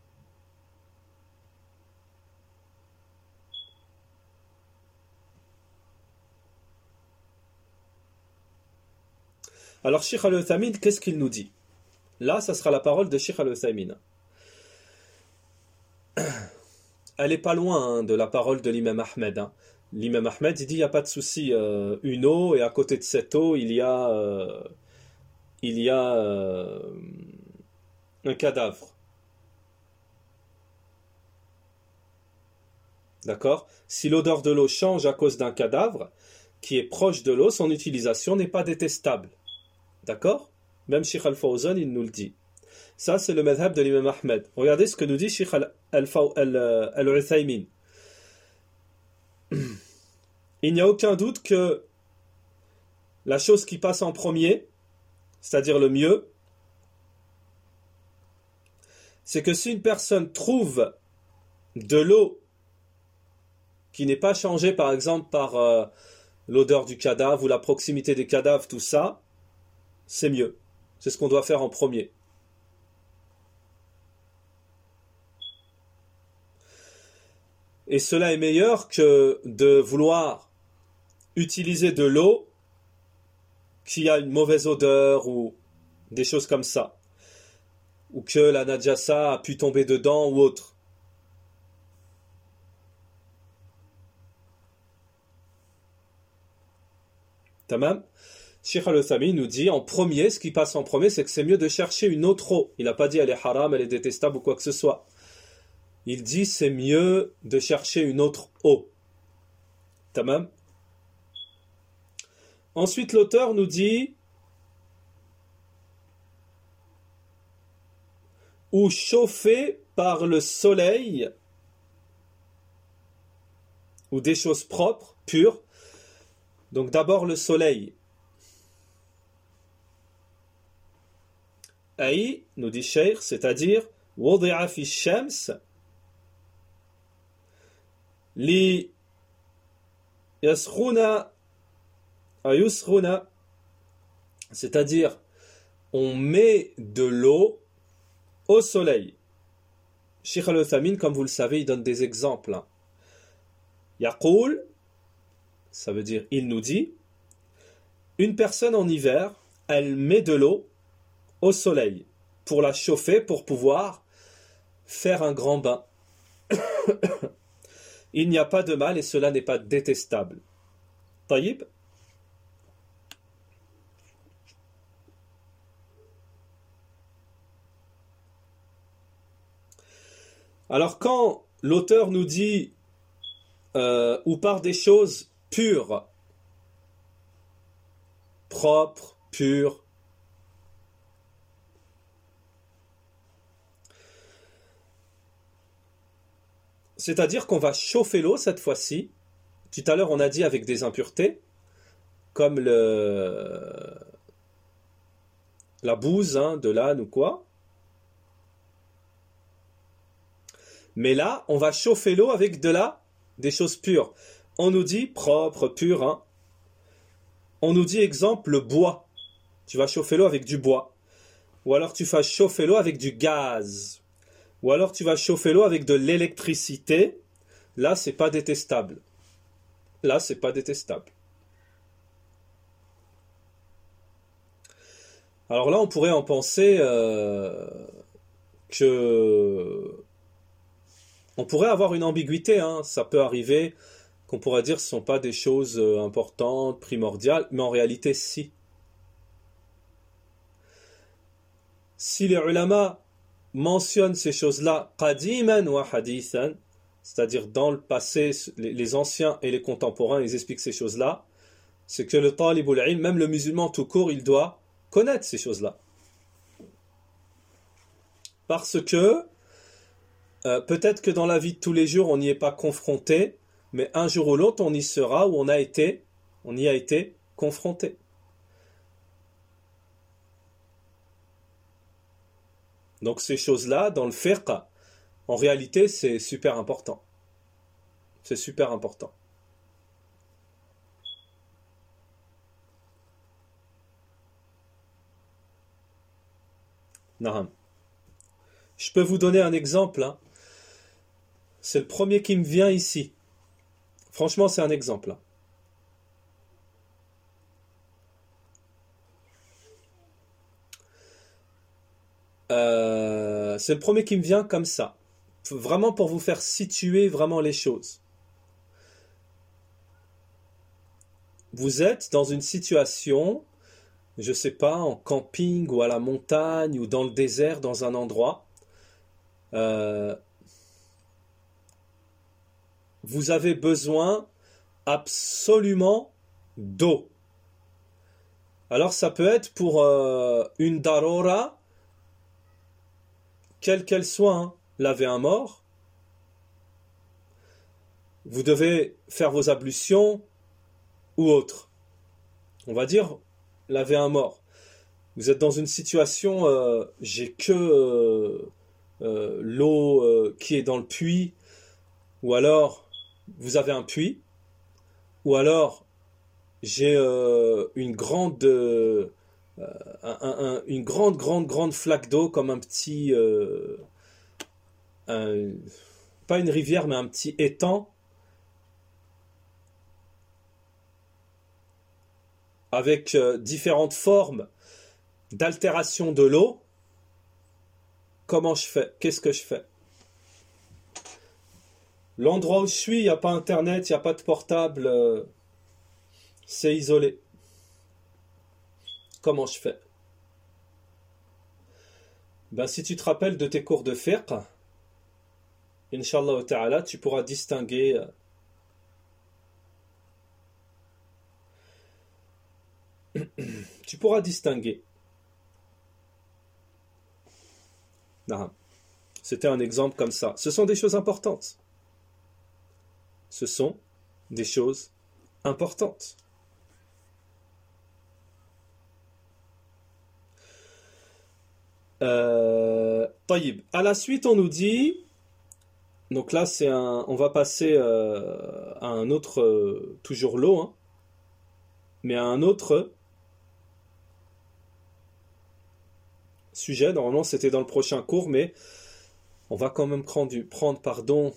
Alors, Cheikh Al-Uthaymin, qu'est-ce qu'il nous dit? Là, ça sera la parole de Cheikh Al-Uthaymin. Elle n'est pas loin de la parole de l'imam Ahmed. L'imam Ahmed, il dit, il n'y a pas de souci, une eau, et à côté de cette eau, il y a un cadavre. D'accord? Si l'odeur de l'eau change à cause d'un cadavre qui est proche de l'eau, son utilisation n'est pas détestable. D'accord? Même Cheikh Al-Fawzan, il nous le dit. Ça, c'est le madhab de l'imam Ahmed. Regardez ce que nous dit Cheikh Al-Uthaymin. Il n'y a aucun doute que la chose qui passe en premier, c'est-à-dire le mieux, c'est que si une personne trouve de l'eau qui n'est pas changée, par exemple, par l'odeur du cadavre ou la proximité des cadavres, tout ça, c'est mieux. C'est ce qu'on doit faire en premier. Et cela est meilleur que de vouloir utiliser de l'eau qui a une mauvaise odeur ou des choses comme ça. Ou que la najasa a pu tomber dedans ou autre. Tamam? Cheikh Al-Uthaymin nous dit en premier, ce qui passe en premier, c'est que c'est mieux de chercher une autre eau. Il n'a pas dit elle est haram, elle est détestable ou quoi que ce soit. Il dit c'est mieux de chercher une autre eau. Tamam? Ensuite, l'auteur nous dit ou chauffé par le soleil ou des choses propres, pures. Donc d'abord le soleil. Aïe, nous dit Cheikh, c'est-à-dire wadi'a fi shams li yaskhuna ayuskhuna, c'est-à-dire on met de l'eau au soleil. Cheikh Al-Uthaymin, comme vous le savez, il donne des exemples. Yaqul, ça veut dire il nous dit, une personne en hiver, elle met de l'eau au soleil pour la chauffer, pour pouvoir faire un grand bain. Il n'y a pas de mal et cela n'est pas détestable. Taïb. Alors quand l'auteur nous dit ou par des choses pures, propres, pures, c'est-à-dire qu'on va chauffer l'eau cette fois-ci. Tout à l'heure on a dit avec des impuretés, comme la bouse de l'âne ou quoi. Mais là, on va chauffer l'eau avec des choses pures. On nous dit propre, pur. On nous dit exemple le bois. Tu vas chauffer l'eau avec du bois. Ou alors tu vas chauffer l'eau avec du gaz. Ou alors tu vas chauffer l'eau avec de l'électricité. Là, c'est pas détestable. Là, c'est pas détestable. Alors là, on pourrait en penser que on pourrait avoir une ambiguïté, ça peut arriver qu'on pourrait dire que ce ne sont pas des choses importantes, primordiales, mais en réalité, si. Si les ulama mentionnent ces choses-là, qadiman wa hadithan, c'est-à-dire dans le passé, les anciens et les contemporains, ils expliquent ces choses-là, c'est que le talibul ilm, même le musulman tout court, il doit connaître ces choses-là. Parce que peut-être que dans la vie de tous les jours, on n'y est pas confronté, mais un jour ou l'autre, on y sera ou on y a été confronté. Donc ces choses-là, dans le fiqh, en réalité, c'est super important. C'est super important. Naham. Je peux vous donner un exemple. C'est le premier qui me vient ici. Franchement, c'est un exemple. C'est le premier qui me vient comme ça. Vraiment pour vous faire situer vraiment les choses. Vous êtes dans une situation, je sais pas, en camping ou à la montagne ou dans le désert, dans un endroit. Vous avez besoin absolument d'eau. Alors ça peut être pour une darora, quelle qu'elle soit, laver un mort. Vous devez faire vos ablutions ou autre. On va dire laver un mort. Vous êtes dans une situation, j'ai que l'eau qui est dans le puits, ou alors vous avez un puits, ou alors j'ai une grande flaque d'eau comme un petit pas une rivière mais un petit étang avec différentes formes d'altération de l'eau. Comment je fais? Qu'est-ce que je fais? L'endroit où je suis, il n'y a pas internet, il n'y a pas de portable, c'est isolé. Comment je fais? Ben, si tu te rappelles de tes cours de fiqh, Inch'Allah ta'ala, tu pourras distinguer Non. C'était un exemple comme ça. Ce sont des choses importantes. Ce sont des choses importantes. Taïb. À la suite, on nous dit, donc là, on va passer à un autre, toujours l'eau, mais à un autre sujet. Normalement, c'était dans le prochain cours, mais on va quand même prendre pardon.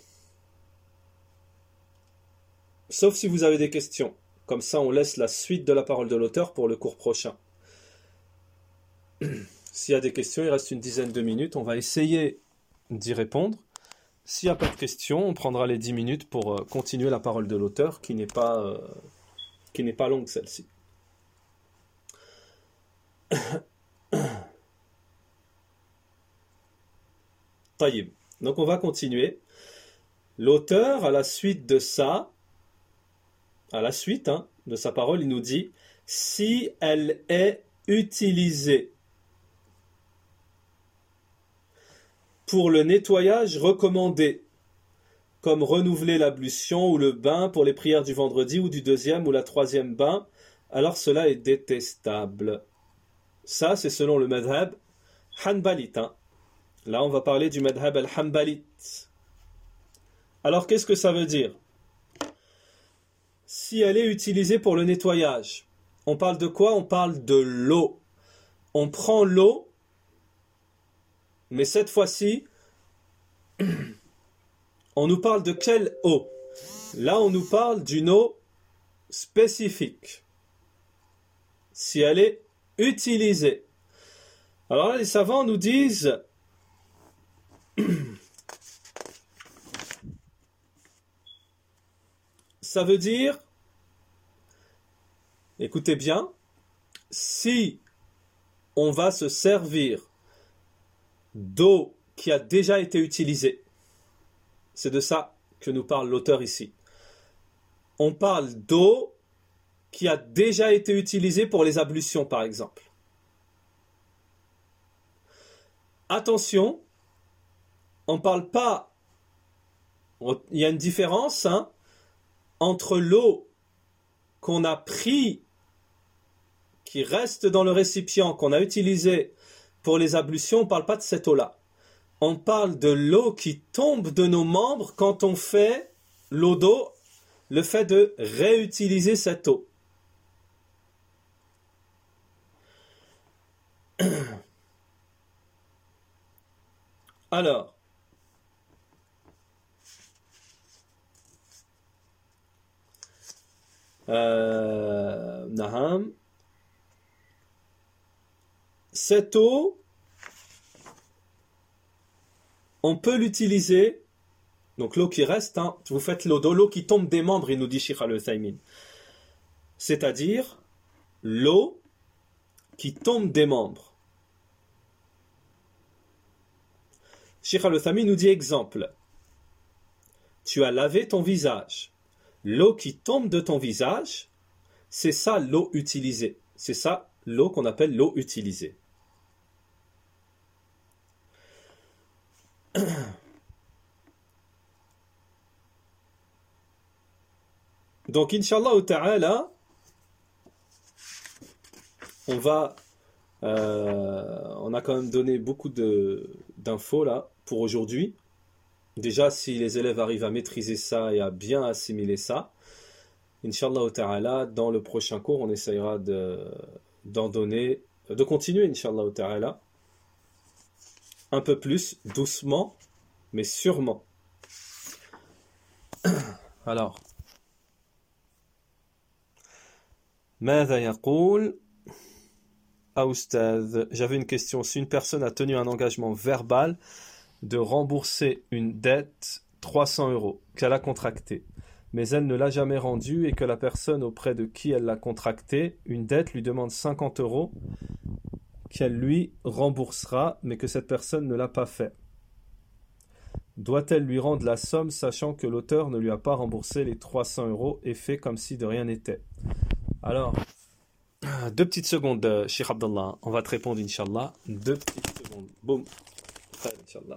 Sauf si vous avez des questions. Comme ça, on laisse la suite de la parole de l'auteur pour le cours prochain. S'il y a des questions, il reste une dizaine de minutes. On va essayer d'y répondre. S'il n'y a pas de questions, on prendra les 10 minutes pour continuer la parole de l'auteur, qui n'est pas longue celle-ci. Taïb. Donc on va continuer. L'auteur, à la suite de ça, de sa parole, il nous dit « Si elle est utilisée pour le nettoyage recommandé, comme renouveler l'ablution ou le bain pour les prières du vendredi ou du deuxième ou la troisième bain, alors cela est détestable. » Ça, c'est selon le madhab hanbalite. Là, on va parler du madhab al-hanbalite. Alors, qu'est-ce que ça veut dire? Si elle est utilisée pour le nettoyage, on parle de quoi? On parle de l'eau. On prend l'eau, mais cette fois-ci, on nous parle de quelle eau? Là, on nous parle d'une eau spécifique. Si elle est utilisée. Alors là, les savants nous disent ça veut dire, écoutez bien, si on va se servir d'eau qui a déjà été utilisée, c'est de ça que nous parle l'auteur ici. On parle d'eau qui a déjà été utilisée pour les ablutions, par exemple. Attention, on ne parle pas, il y a une différence entre l'eau qu'on a pris, qui reste dans le récipient, qu'on a utilisé pour les ablutions, on ne parle pas de cette eau-là. On parle de l'eau qui tombe de nos membres quand on fait l'eau d'eau, le fait de réutiliser cette eau. Alors, cette eau, on peut l'utiliser, donc l'eau qui reste, vous faites l'eau d'eau, l'eau qui tombe des membres, il nous dit Cheikh Al-Uthaymin. C'est-à-dire l'eau qui tombe des membres. Cheikh Al-Uthaymin nous dit exemple. Tu as lavé ton visage. L'eau qui tombe de ton visage, c'est ça l'eau utilisée. C'est ça l'eau qu'on appelle l'eau utilisée. Donc, Inch'Allah ta'ala, on a quand même donné beaucoup d'infos là pour aujourd'hui. Déjà, si les élèves arrivent à maîtriser ça et à bien assimiler ça, Inch'Allah ta'ala, dans le prochain cours, on essayera de continuer, Inch'Allah ta'ala, un peu plus, doucement, mais sûrement. Alors, ماذا يقول أستاذ, j'avais une question. Si une personne a tenu un engagement verbal de rembourser une dette 300 € qu'elle a contractée, mais elle ne l'a jamais rendue et que la personne auprès de qui elle l'a contractée, une dette, lui demande 50 € qu'elle lui remboursera, mais que cette personne ne l'a pas fait. Doit-elle lui rendre la somme, sachant que l'auteur ne lui a pas remboursé les 300 € et fait comme si de rien n'était? Alors, 2 petites secondes, Cheikh Abdallah. On va te répondre, Inch'Allah. 2 petites secondes. Boum. Inch'Allah.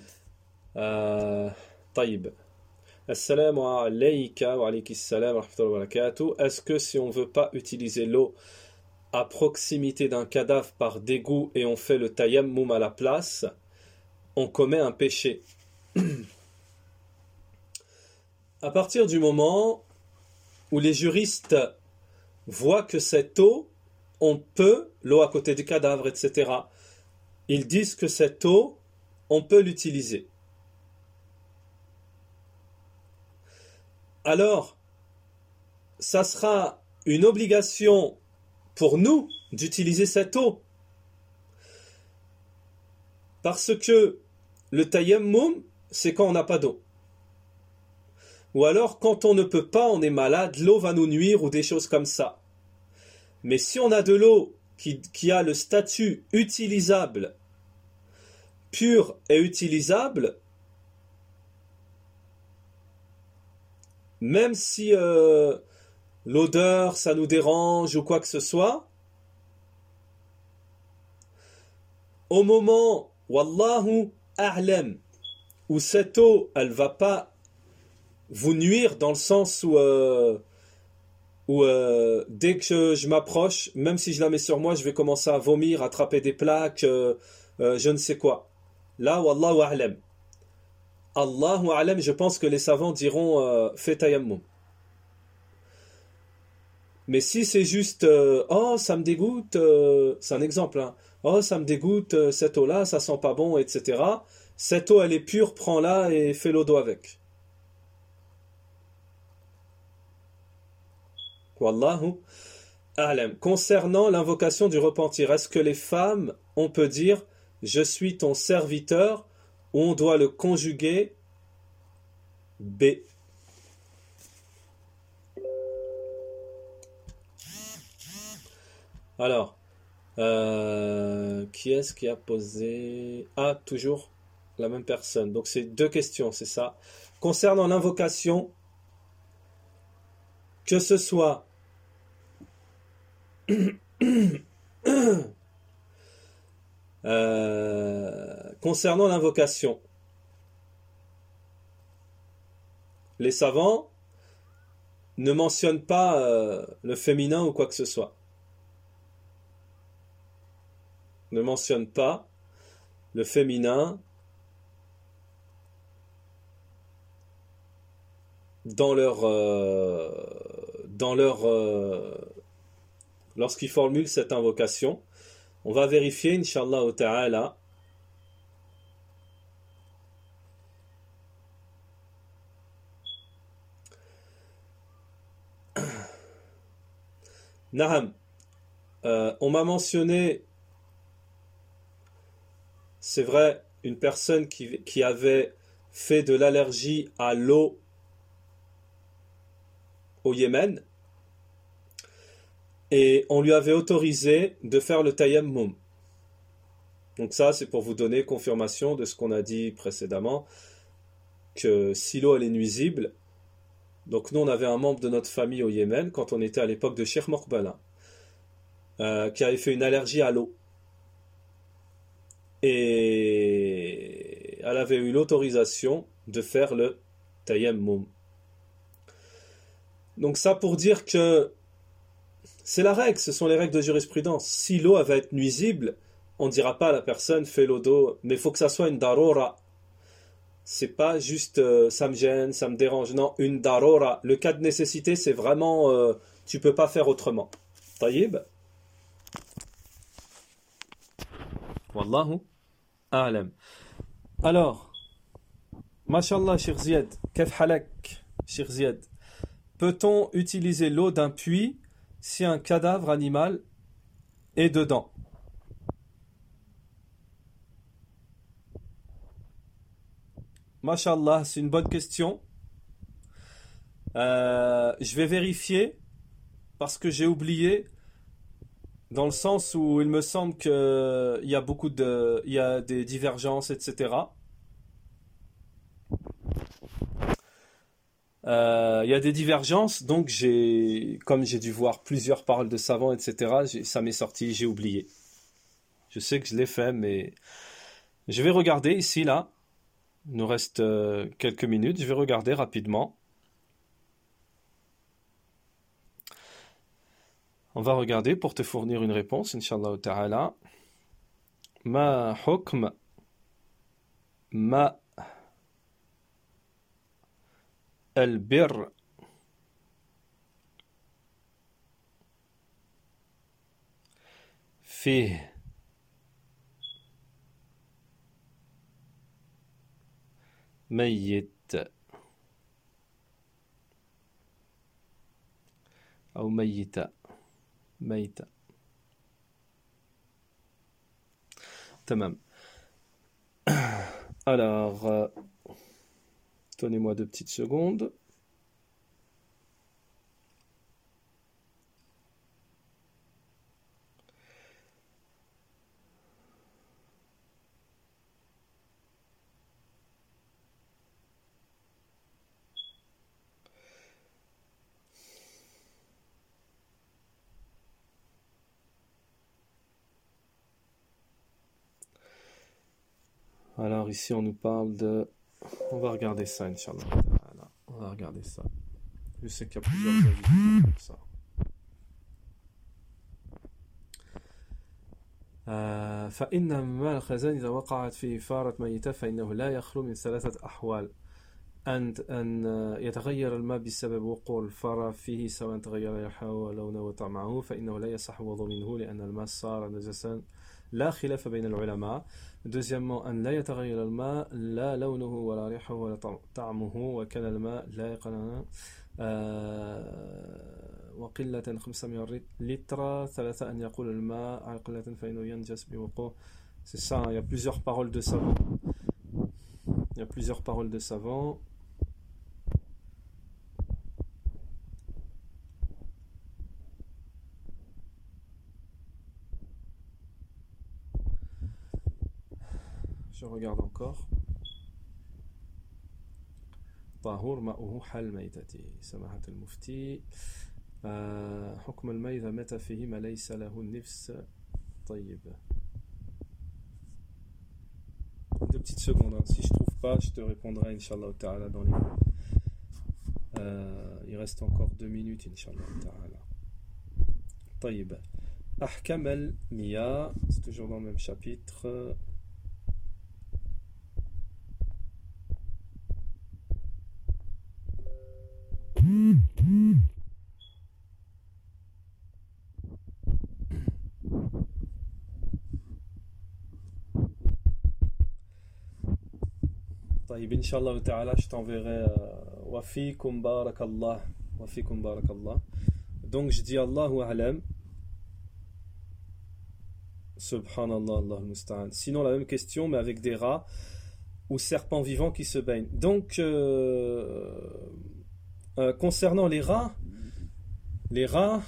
Taïb. Assalamu alayka wa alayki salam wa rahmatullahi wa barakatuh. Est-ce que si on ne veut pas utiliser l'eau à proximité d'un cadavre par dégoût et on fait le tayammum à la place, on commet un péché? À partir du moment où les juristes voient que cette eau, on peut, l'eau à côté du cadavre, etc., ils disent que cette eau, on peut l'utiliser. Alors, ça sera une obligation pour nous d'utiliser cette eau. Parce que le tayammum, c'est quand on n'a pas d'eau. Ou alors, quand on ne peut pas, on est malade, l'eau va nous nuire ou des choses comme ça. Mais si on a de l'eau qui a le statut utilisable, pur et utilisable, même si l'odeur, ça nous dérange ou quoi que ce soit, au moment, wallahu a'lam, où cette eau, elle va pas vous nuire dans le sens où dès que je m'approche, même si je la mets sur moi, je vais commencer à vomir, attraper des plaques, je ne sais quoi. Là, wallahu a'lam. Allahu a'lam, je pense que les savants diront fais tayammum. Mais si c'est juste oh ça me dégoûte, c'est un exemple, hein. Oh ça me dégoûte, cette eau-là, ça sent pas bon, etc. Cette eau elle est pure, prends-la et fais l'eau d'eau avec. Wallahu a'lam. Concernant l'invocation du repentir, est-ce que les femmes, on peut dire je suis ton serviteur ou on doit le conjuguer B? Alors, qui est-ce qui a posé? Ah, toujours la même personne. Donc c'est deux questions, c'est ça. Concernant l'invocation, que ce soit concernant l'invocation, les savants ne mentionnent pas le féminin ou quoi que ce soit. Ne mentionnent pas le féminin dans leur lorsqu'ils formulent cette invocation. On va vérifier, Inch'Allah ta'ala. Naham, on m'a mentionné, c'est vrai, une personne qui avait fait de l'allergie à l'eau au Yémen, et on lui avait autorisé de faire le tayammum. Donc ça, c'est pour vous donner confirmation de ce qu'on a dit précédemment, que si l'eau elle est nuisible, donc nous on avait un membre de notre famille au Yémen, quand on était à l'époque de Cheikh Morbala, qui avait fait une allergie à l'eau. Et elle avait eu l'autorisation de faire le tayammum. Donc ça pour dire que c'est la règle, ce sont les règles de jurisprudence. Si l'eau va être nuisible, on ne dira pas à la personne fais l'eau d'eau, mais il faut que ça soit une darora. C'est pas juste ça me gêne, ça me dérange. Non, une darora. Le cas de nécessité, c'est vraiment tu peux pas faire autrement. Taïb. Wallahu a'lam. Alors, mashallah, Cheikh Ziad, kef halak, Cheikh Ziad. Peut-on utiliser l'eau d'un puits si un cadavre animal est dedans? Mashallah, c'est une bonne question. Je vais vérifier parce que j'ai oublié, dans le sens où il me semble qu'il y a il y a des divergences, etc. Il y a des divergences, donc comme j'ai dû voir plusieurs paroles de savants, etc., ça m'est sorti, j'ai oublié. Je sais que je l'ai fait, mais je vais regarder ici, là. Il nous reste quelques minutes, je vais regarder rapidement. On va regarder pour te fournir une réponse, Inch'Allah ta'ala. Ma hukm ma al-bir فيه ميت أو ميتة ميتة. تمام. Alors, donnez-moi 2 petites secondes. Alors ici on nous parle de... On va regarder ça, Inch'Allah. Voilà. On va regarder ça. Je sais qu'il y a plusieurs avis pour ça. فإن ماء الخزان إذا وقعت فيه فارة ميتة فإنه لا يخلو من 3 أحوال أن يتغير الماء بسبب وقوع الفارة فيه سواء تغير ريحه ولونه وطعمه فإنه لا يصح الوضوء منه لأن الماء صار نجسا لا خلاف بين العلماء. Deuxièmement, أن لا يتغير الماء لا لونه ولا ريحه ولا طعمه وكان الماء لا يقل وقلة 500 litres. ثلاثة أن يقول الماء على قلة فإنه ينجس بوقوع. C'est ça, il y a plusieurs paroles de savants. Il y a plusieurs paroles de savants. Je regarde encore. طاهور ماؤه حل ميتته سماحة المفتي حكم الماء إذا مات فيه ما ليس له النفس. طيب 2 petites secondes, hein. Si je trouve pas je te répondrai Inch'Allah ta'ala dans les mots. Il reste encore 2 minutes Inch'Allah ta'ala. طيب أحكام المياه, c'est toujours dans le même chapitre. طيب Inch'Allah ta'ala je t'enverrai wafikum barakallah. Wafikum barakallah. Donc je dis Allahu a'lam. Subhanallah, Allah al-musta'an. Sinon la même question mais avec des rats ou serpents vivants qui se baignent. Donc concernant les rats, les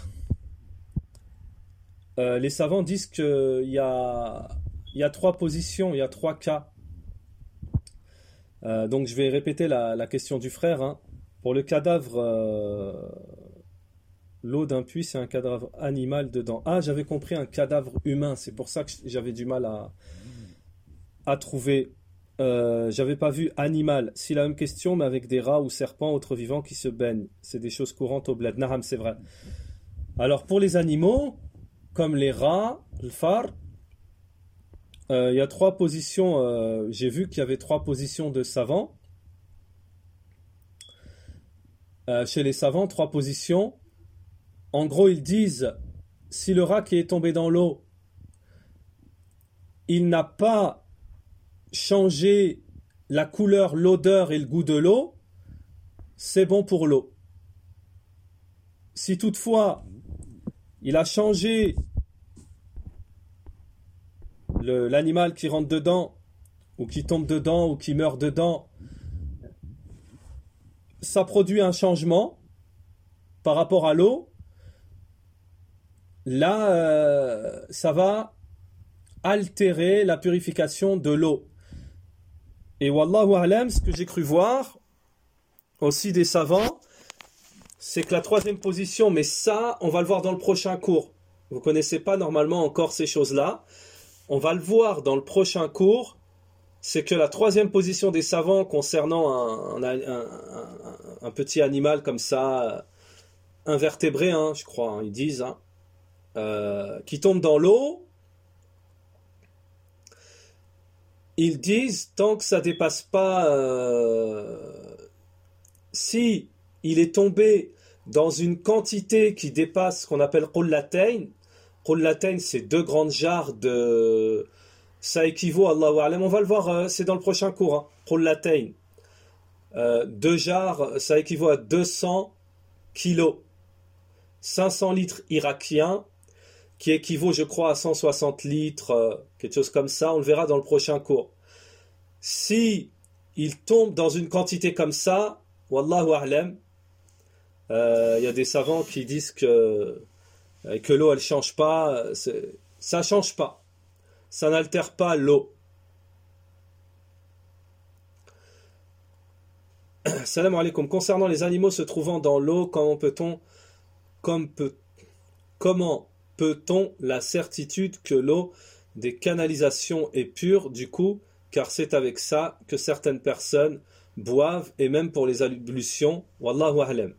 savants disent qu'il y a 3 positions, il y a 3 cas. Donc je vais répéter la question du frère, hein. Pour le cadavre, l'eau d'un puits, c'est un cadavre animal dedans. Ah, j'avais compris un cadavre humain, c'est pour ça que j'avais du mal à trouver. J'avais pas vu animal. Si la même question, mais avec des rats ou serpents, autres vivants qui se baignent. C'est des choses courantes au bled. Naham, c'est vrai. Alors pour les animaux, comme les rats, le phare, il y a 3 positions. J'ai vu qu'il y avait 3 positions de savants. Chez les savants, 3 positions. En gros, ils disent, si le rat qui est tombé dans l'eau, il n'a pas changé la couleur, l'odeur et le goût de l'eau, c'est bon pour l'eau. Si toutefois, il a changé l'animal qui rentre dedans, ou qui tombe dedans, ou qui meurt dedans, ça produit un changement par rapport à l'eau. Là, ça va altérer la purification de l'eau. Et wallahu a'lam, ce que j'ai cru voir aussi des savants, c'est que la 3e position, mais ça, on va le voir dans le prochain cours. Vous connaissez pas normalement encore ces choses-là. On va le voir dans le prochain cours. C'est que la 3e position des savants concernant un petit animal comme ça, invertébré, hein, je crois, hein, ils disent, hein, qui tombe dans l'eau, ils disent tant que ça dépasse pas, si il est tombé dans une quantité qui dépasse ce qu'on appelle qullatayn. Qullatayn, c'est 2 grandes jarres de... Ça équivaut, Allahu a'lam, on va le voir, c'est dans le prochain cours, hein. Qullatayn. 2 jarres, ça équivaut à 200 kilos. 500 litres irakiens, qui équivaut, je crois, à 160 litres, quelque chose comme ça. On le verra dans le prochain cours. Si il tombe dans une quantité comme ça, wallahu a'lam, y a des savants qui disent que l'eau elle change pas, ça change pas, ça n'altère pas l'eau. Salam alaikum. Concernant les animaux se trouvant dans l'eau, comment peut-on la certitude que l'eau des canalisations est pure du coup, car c'est avec ça que certaines personnes boivent et même pour les ablutions. Wallahu a'lam.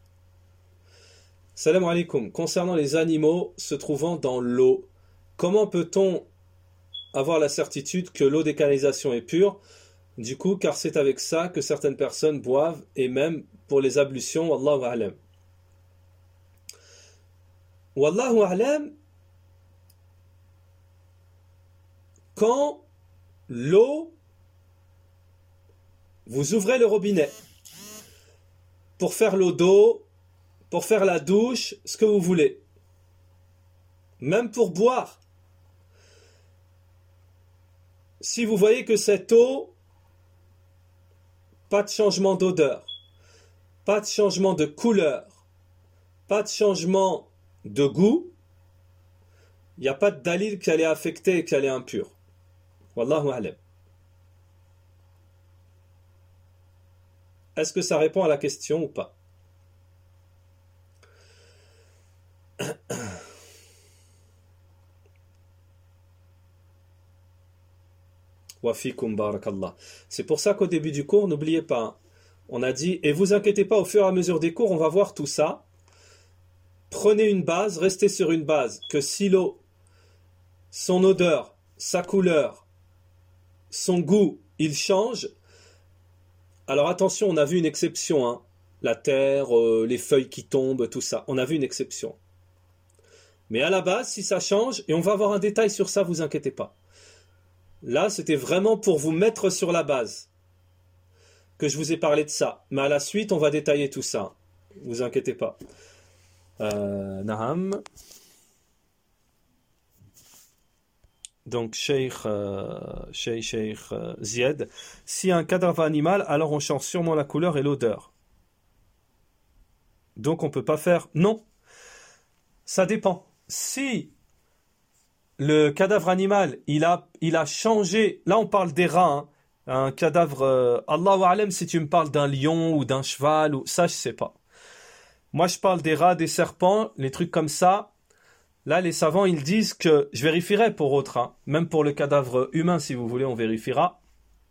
Salam alaikum. Concernant les animaux se trouvant dans l'eau, comment peut-on avoir la certitude que l'eau des canalisations est pure du coup, car c'est avec ça que certaines personnes boivent et même pour les ablutions. Wallahu a'lam. Wallahu a'lam, quand l'eau, vous ouvrez le robinet pour faire l'eau d'eau, pour faire la douche, ce que vous voulez, même pour boire. Si vous voyez que cette eau, pas de changement d'odeur, pas de changement de couleur, pas de changement de goût, il n'y a pas de dalil qu'elle est affectée et qu'elle est impure. Wallahu a'lam. Est-ce que ça répond à la question ou pas? Wafikum barakallah. C'est pour ça qu'au début du cours, n'oubliez pas, on a dit, et vous inquiétez pas, au fur et à mesure des cours, on va voir tout ça. Prenez une base, restez sur une base, que si l'eau, son odeur, sa couleur, son goût, il change. Alors attention, on a vu une exception, hein. La terre, les feuilles qui tombent, tout ça, on a vu une exception. Mais à la base, si ça change, et on va avoir un détail sur ça, vous inquiétez pas. Là, c'était vraiment pour vous mettre sur la base que je vous ai parlé de ça. Mais à la suite, on va détailler tout ça. Vous inquiétez pas. Naham. Donc, Cheikh Zied. Si un cadavre animal, alors on change sûrement la couleur et l'odeur. Donc, on ne peut pas faire... Non. Ça dépend. Si... le cadavre animal, il a changé. Là, on parle des rats. Hein. Un cadavre. Allahu a'lam si tu me parles d'un lion ou d'un cheval. Ça, je sais pas. Moi, je parle des rats, des serpents, les trucs comme ça. Là, les savants, ils disent que. Je vérifierai pour autres. Hein. Même pour le cadavre humain, si vous voulez, on vérifiera.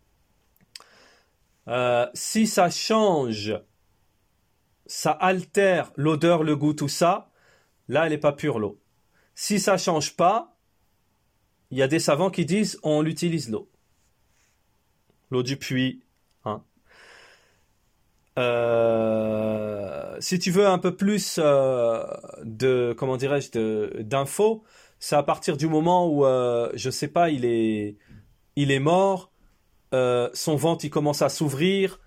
Si ça change, ça altère l'odeur, le goût, tout ça. Là, elle n'est pas pure, l'eau. Si ça change pas. Il y a des savants qui disent on l'utilise l'eau. L'eau du puits. Hein. Si tu veux un peu plus d'infos, c'est à partir du moment où, je sais pas, il est mort, son ventre il commence à s'ouvrir,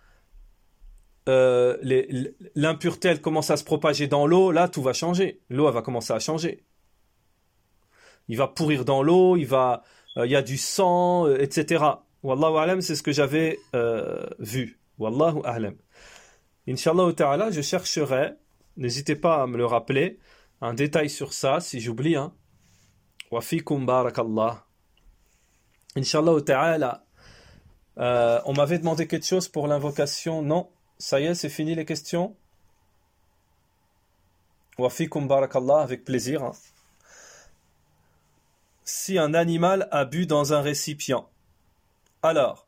l'impureté elle commence à se propager dans l'eau, là tout va changer. L'eau elle va commencer à changer. Il va pourrir dans l'eau, il y a du sang, etc. Wallahu a'lam, c'est ce que j'avais vu. Wallahu a'lam. Inch'Allah ta'ala, je chercherai, n'hésitez pas à me le rappeler, un détail sur ça, si j'oublie. Hein. Wa fikum barakallah. Inch'Allah ta'ala. On m'avait demandé quelque chose pour l'invocation. Non, ça y est, c'est fini les questions. Wa fikum barakallah, avec plaisir. Hein. Si un animal a bu dans un récipient. Alors,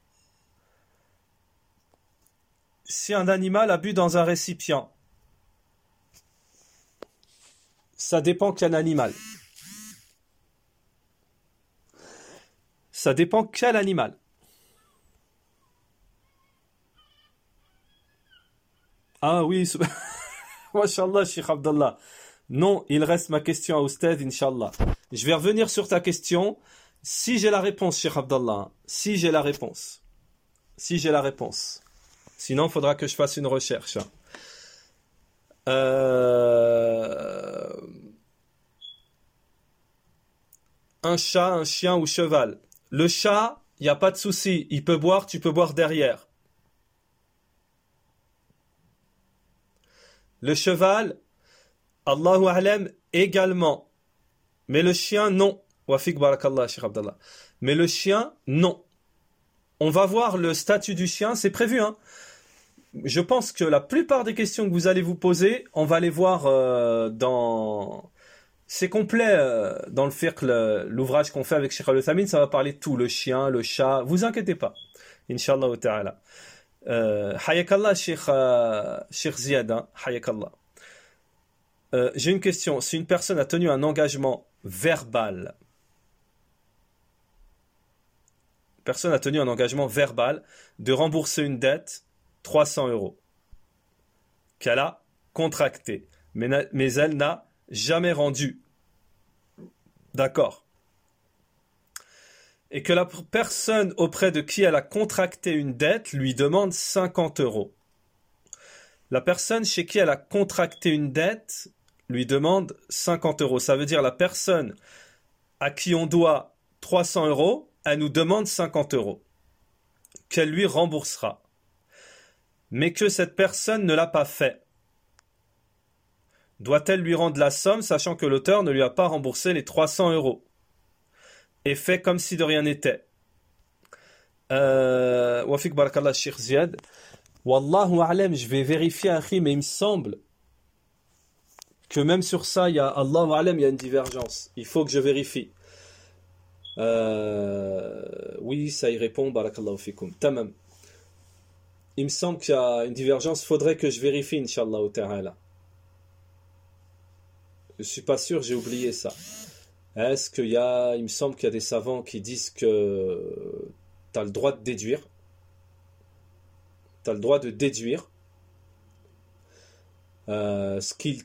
si un animal a bu dans un récipient, ça dépend quel animal. Ça dépend quel animal. Ah oui, Masha'Allah, Cheikh Abdallah. Non, il reste ma question à Oustad, Inch'Allah. Je vais revenir sur ta question. Si j'ai la réponse, Cheikh Abdallah. Si j'ai la réponse. Si j'ai la réponse. Sinon, il faudra que je fasse une recherche. Un chat, un chien ou cheval. Le chat, il n'y a pas de souci. Il peut boire, tu peux boire derrière. Le cheval, Allahu a'lam, également. Mais le chien, non. Wafik barakallah, Cheikh Abdallah. Mais le chien, non. On va voir le statut du chien, c'est prévu, hein. Je pense que la plupart des questions que vous allez vous poser, on va les voir dans... C'est complet dans le fiqh, l'ouvrage qu'on fait avec Cheikh Al-Uthaymeen, ça va parler de tout, le chien, le chat, vous inquiétez pas. Inch'Allah ta'ala. Hayakallah, Cheikh Ziad, hein, hayakallah. J'ai une question. Si une personne a tenu un engagement verbal, de rembourser une dette, 300 euros, qu'elle a contractée, mais elle n'a jamais rendu. D'accord. Et que la personne auprès de qui elle a contracté une dette lui demande 50 euros. La personne chez qui elle a contracté une dette lui demande 50 euros. Ça veut dire la personne à qui on doit 300 euros, elle nous demande 50 euros, qu'elle lui remboursera. Mais que cette personne ne l'a pas fait. Doit-elle lui rendre la somme, sachant que l'auteur ne lui a pas remboursé les 300 euros et fait comme si de rien n'était? Wafik barakallah, Cheikh Ziad. Wallahu a'lam, je vais vérifier, akhi, mais il me semble que même sur ça, il y a une divergence. Il faut que je vérifie. Oui, ça y répond, barakallahu fikum. Tamam. Il me semble qu'il y a une divergence, faudrait que je vérifie, Inch'Allah ta'ala. Je suis pas sûr, j'ai oublié ça. Est-ce qu'il y a, il me semble qu'il y a des savants qui disent que tu as le droit de déduire. Tu as le droit de déduire ce qu'il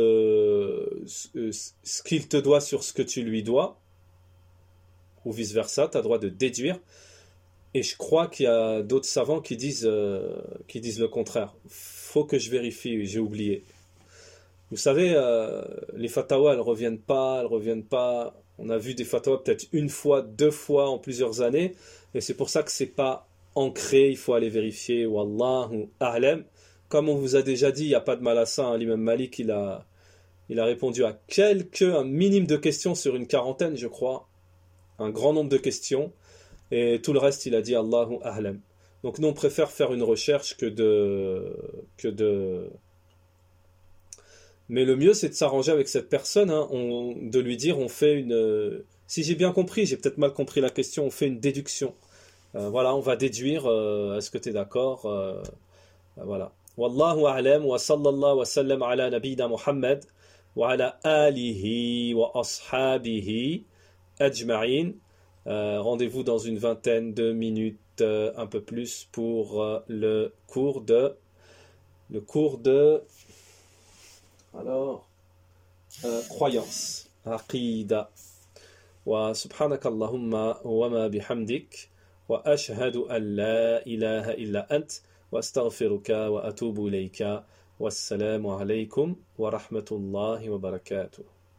te doit sur ce que tu lui dois, ou vice-versa, tu as le droit de déduire. Et je crois qu'il y a d'autres savants qui disent le contraire. Faut que je vérifie, j'ai oublié. Vous savez, les fatawas, elles reviennent pas. On a vu des fatawas peut-être une fois, deux fois en plusieurs années, et c'est pour ça que c'est pas ancré, il faut aller vérifier. Wallahu a'lam. Comme on vous a déjà dit, il n'y a pas de mal à ça, hein. L'imam Malik, il a répondu à un minimum de questions sur une quarantaine, je crois. Un grand nombre de questions. Et tout le reste, il a dit Allahu a'lam. Donc nous, on préfère faire une recherche que de... Mais le mieux, c'est de s'arranger avec cette personne, hein, de lui dire, on fait une... Si j'ai bien compris, j'ai peut-être mal compris la question, on fait une déduction. Voilà, on va déduire, est-ce que tu es d'accord? Voilà. Wallahu a'lam wa sallallahu wa sallam ala nabiyina Muhammad wa ala alihi wa ashabihi ajma'in. Rendez-vous dans une vingtaine de minutes, un peu plus, pour le cours de croyance, aqida. Wa subhanaka Allahumma wa ma bihamdik wa ashhadu an la ilaha illa ant wa astaghfiruka wa atubu ilayka. Wassalamu alaykum wa rahmatullahi wa barakatuh.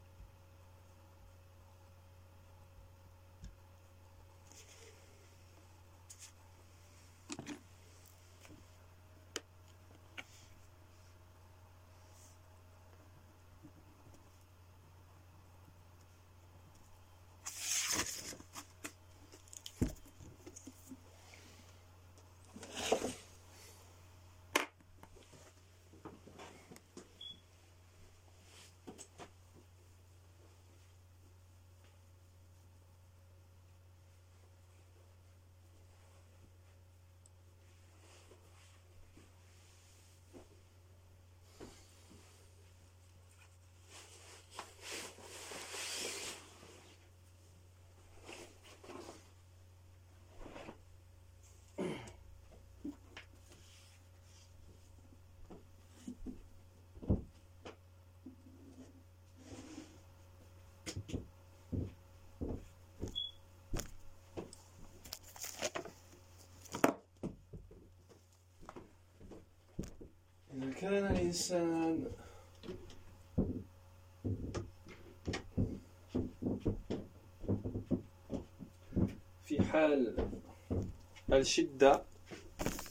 إذا كان الإنسان في حال al-shidda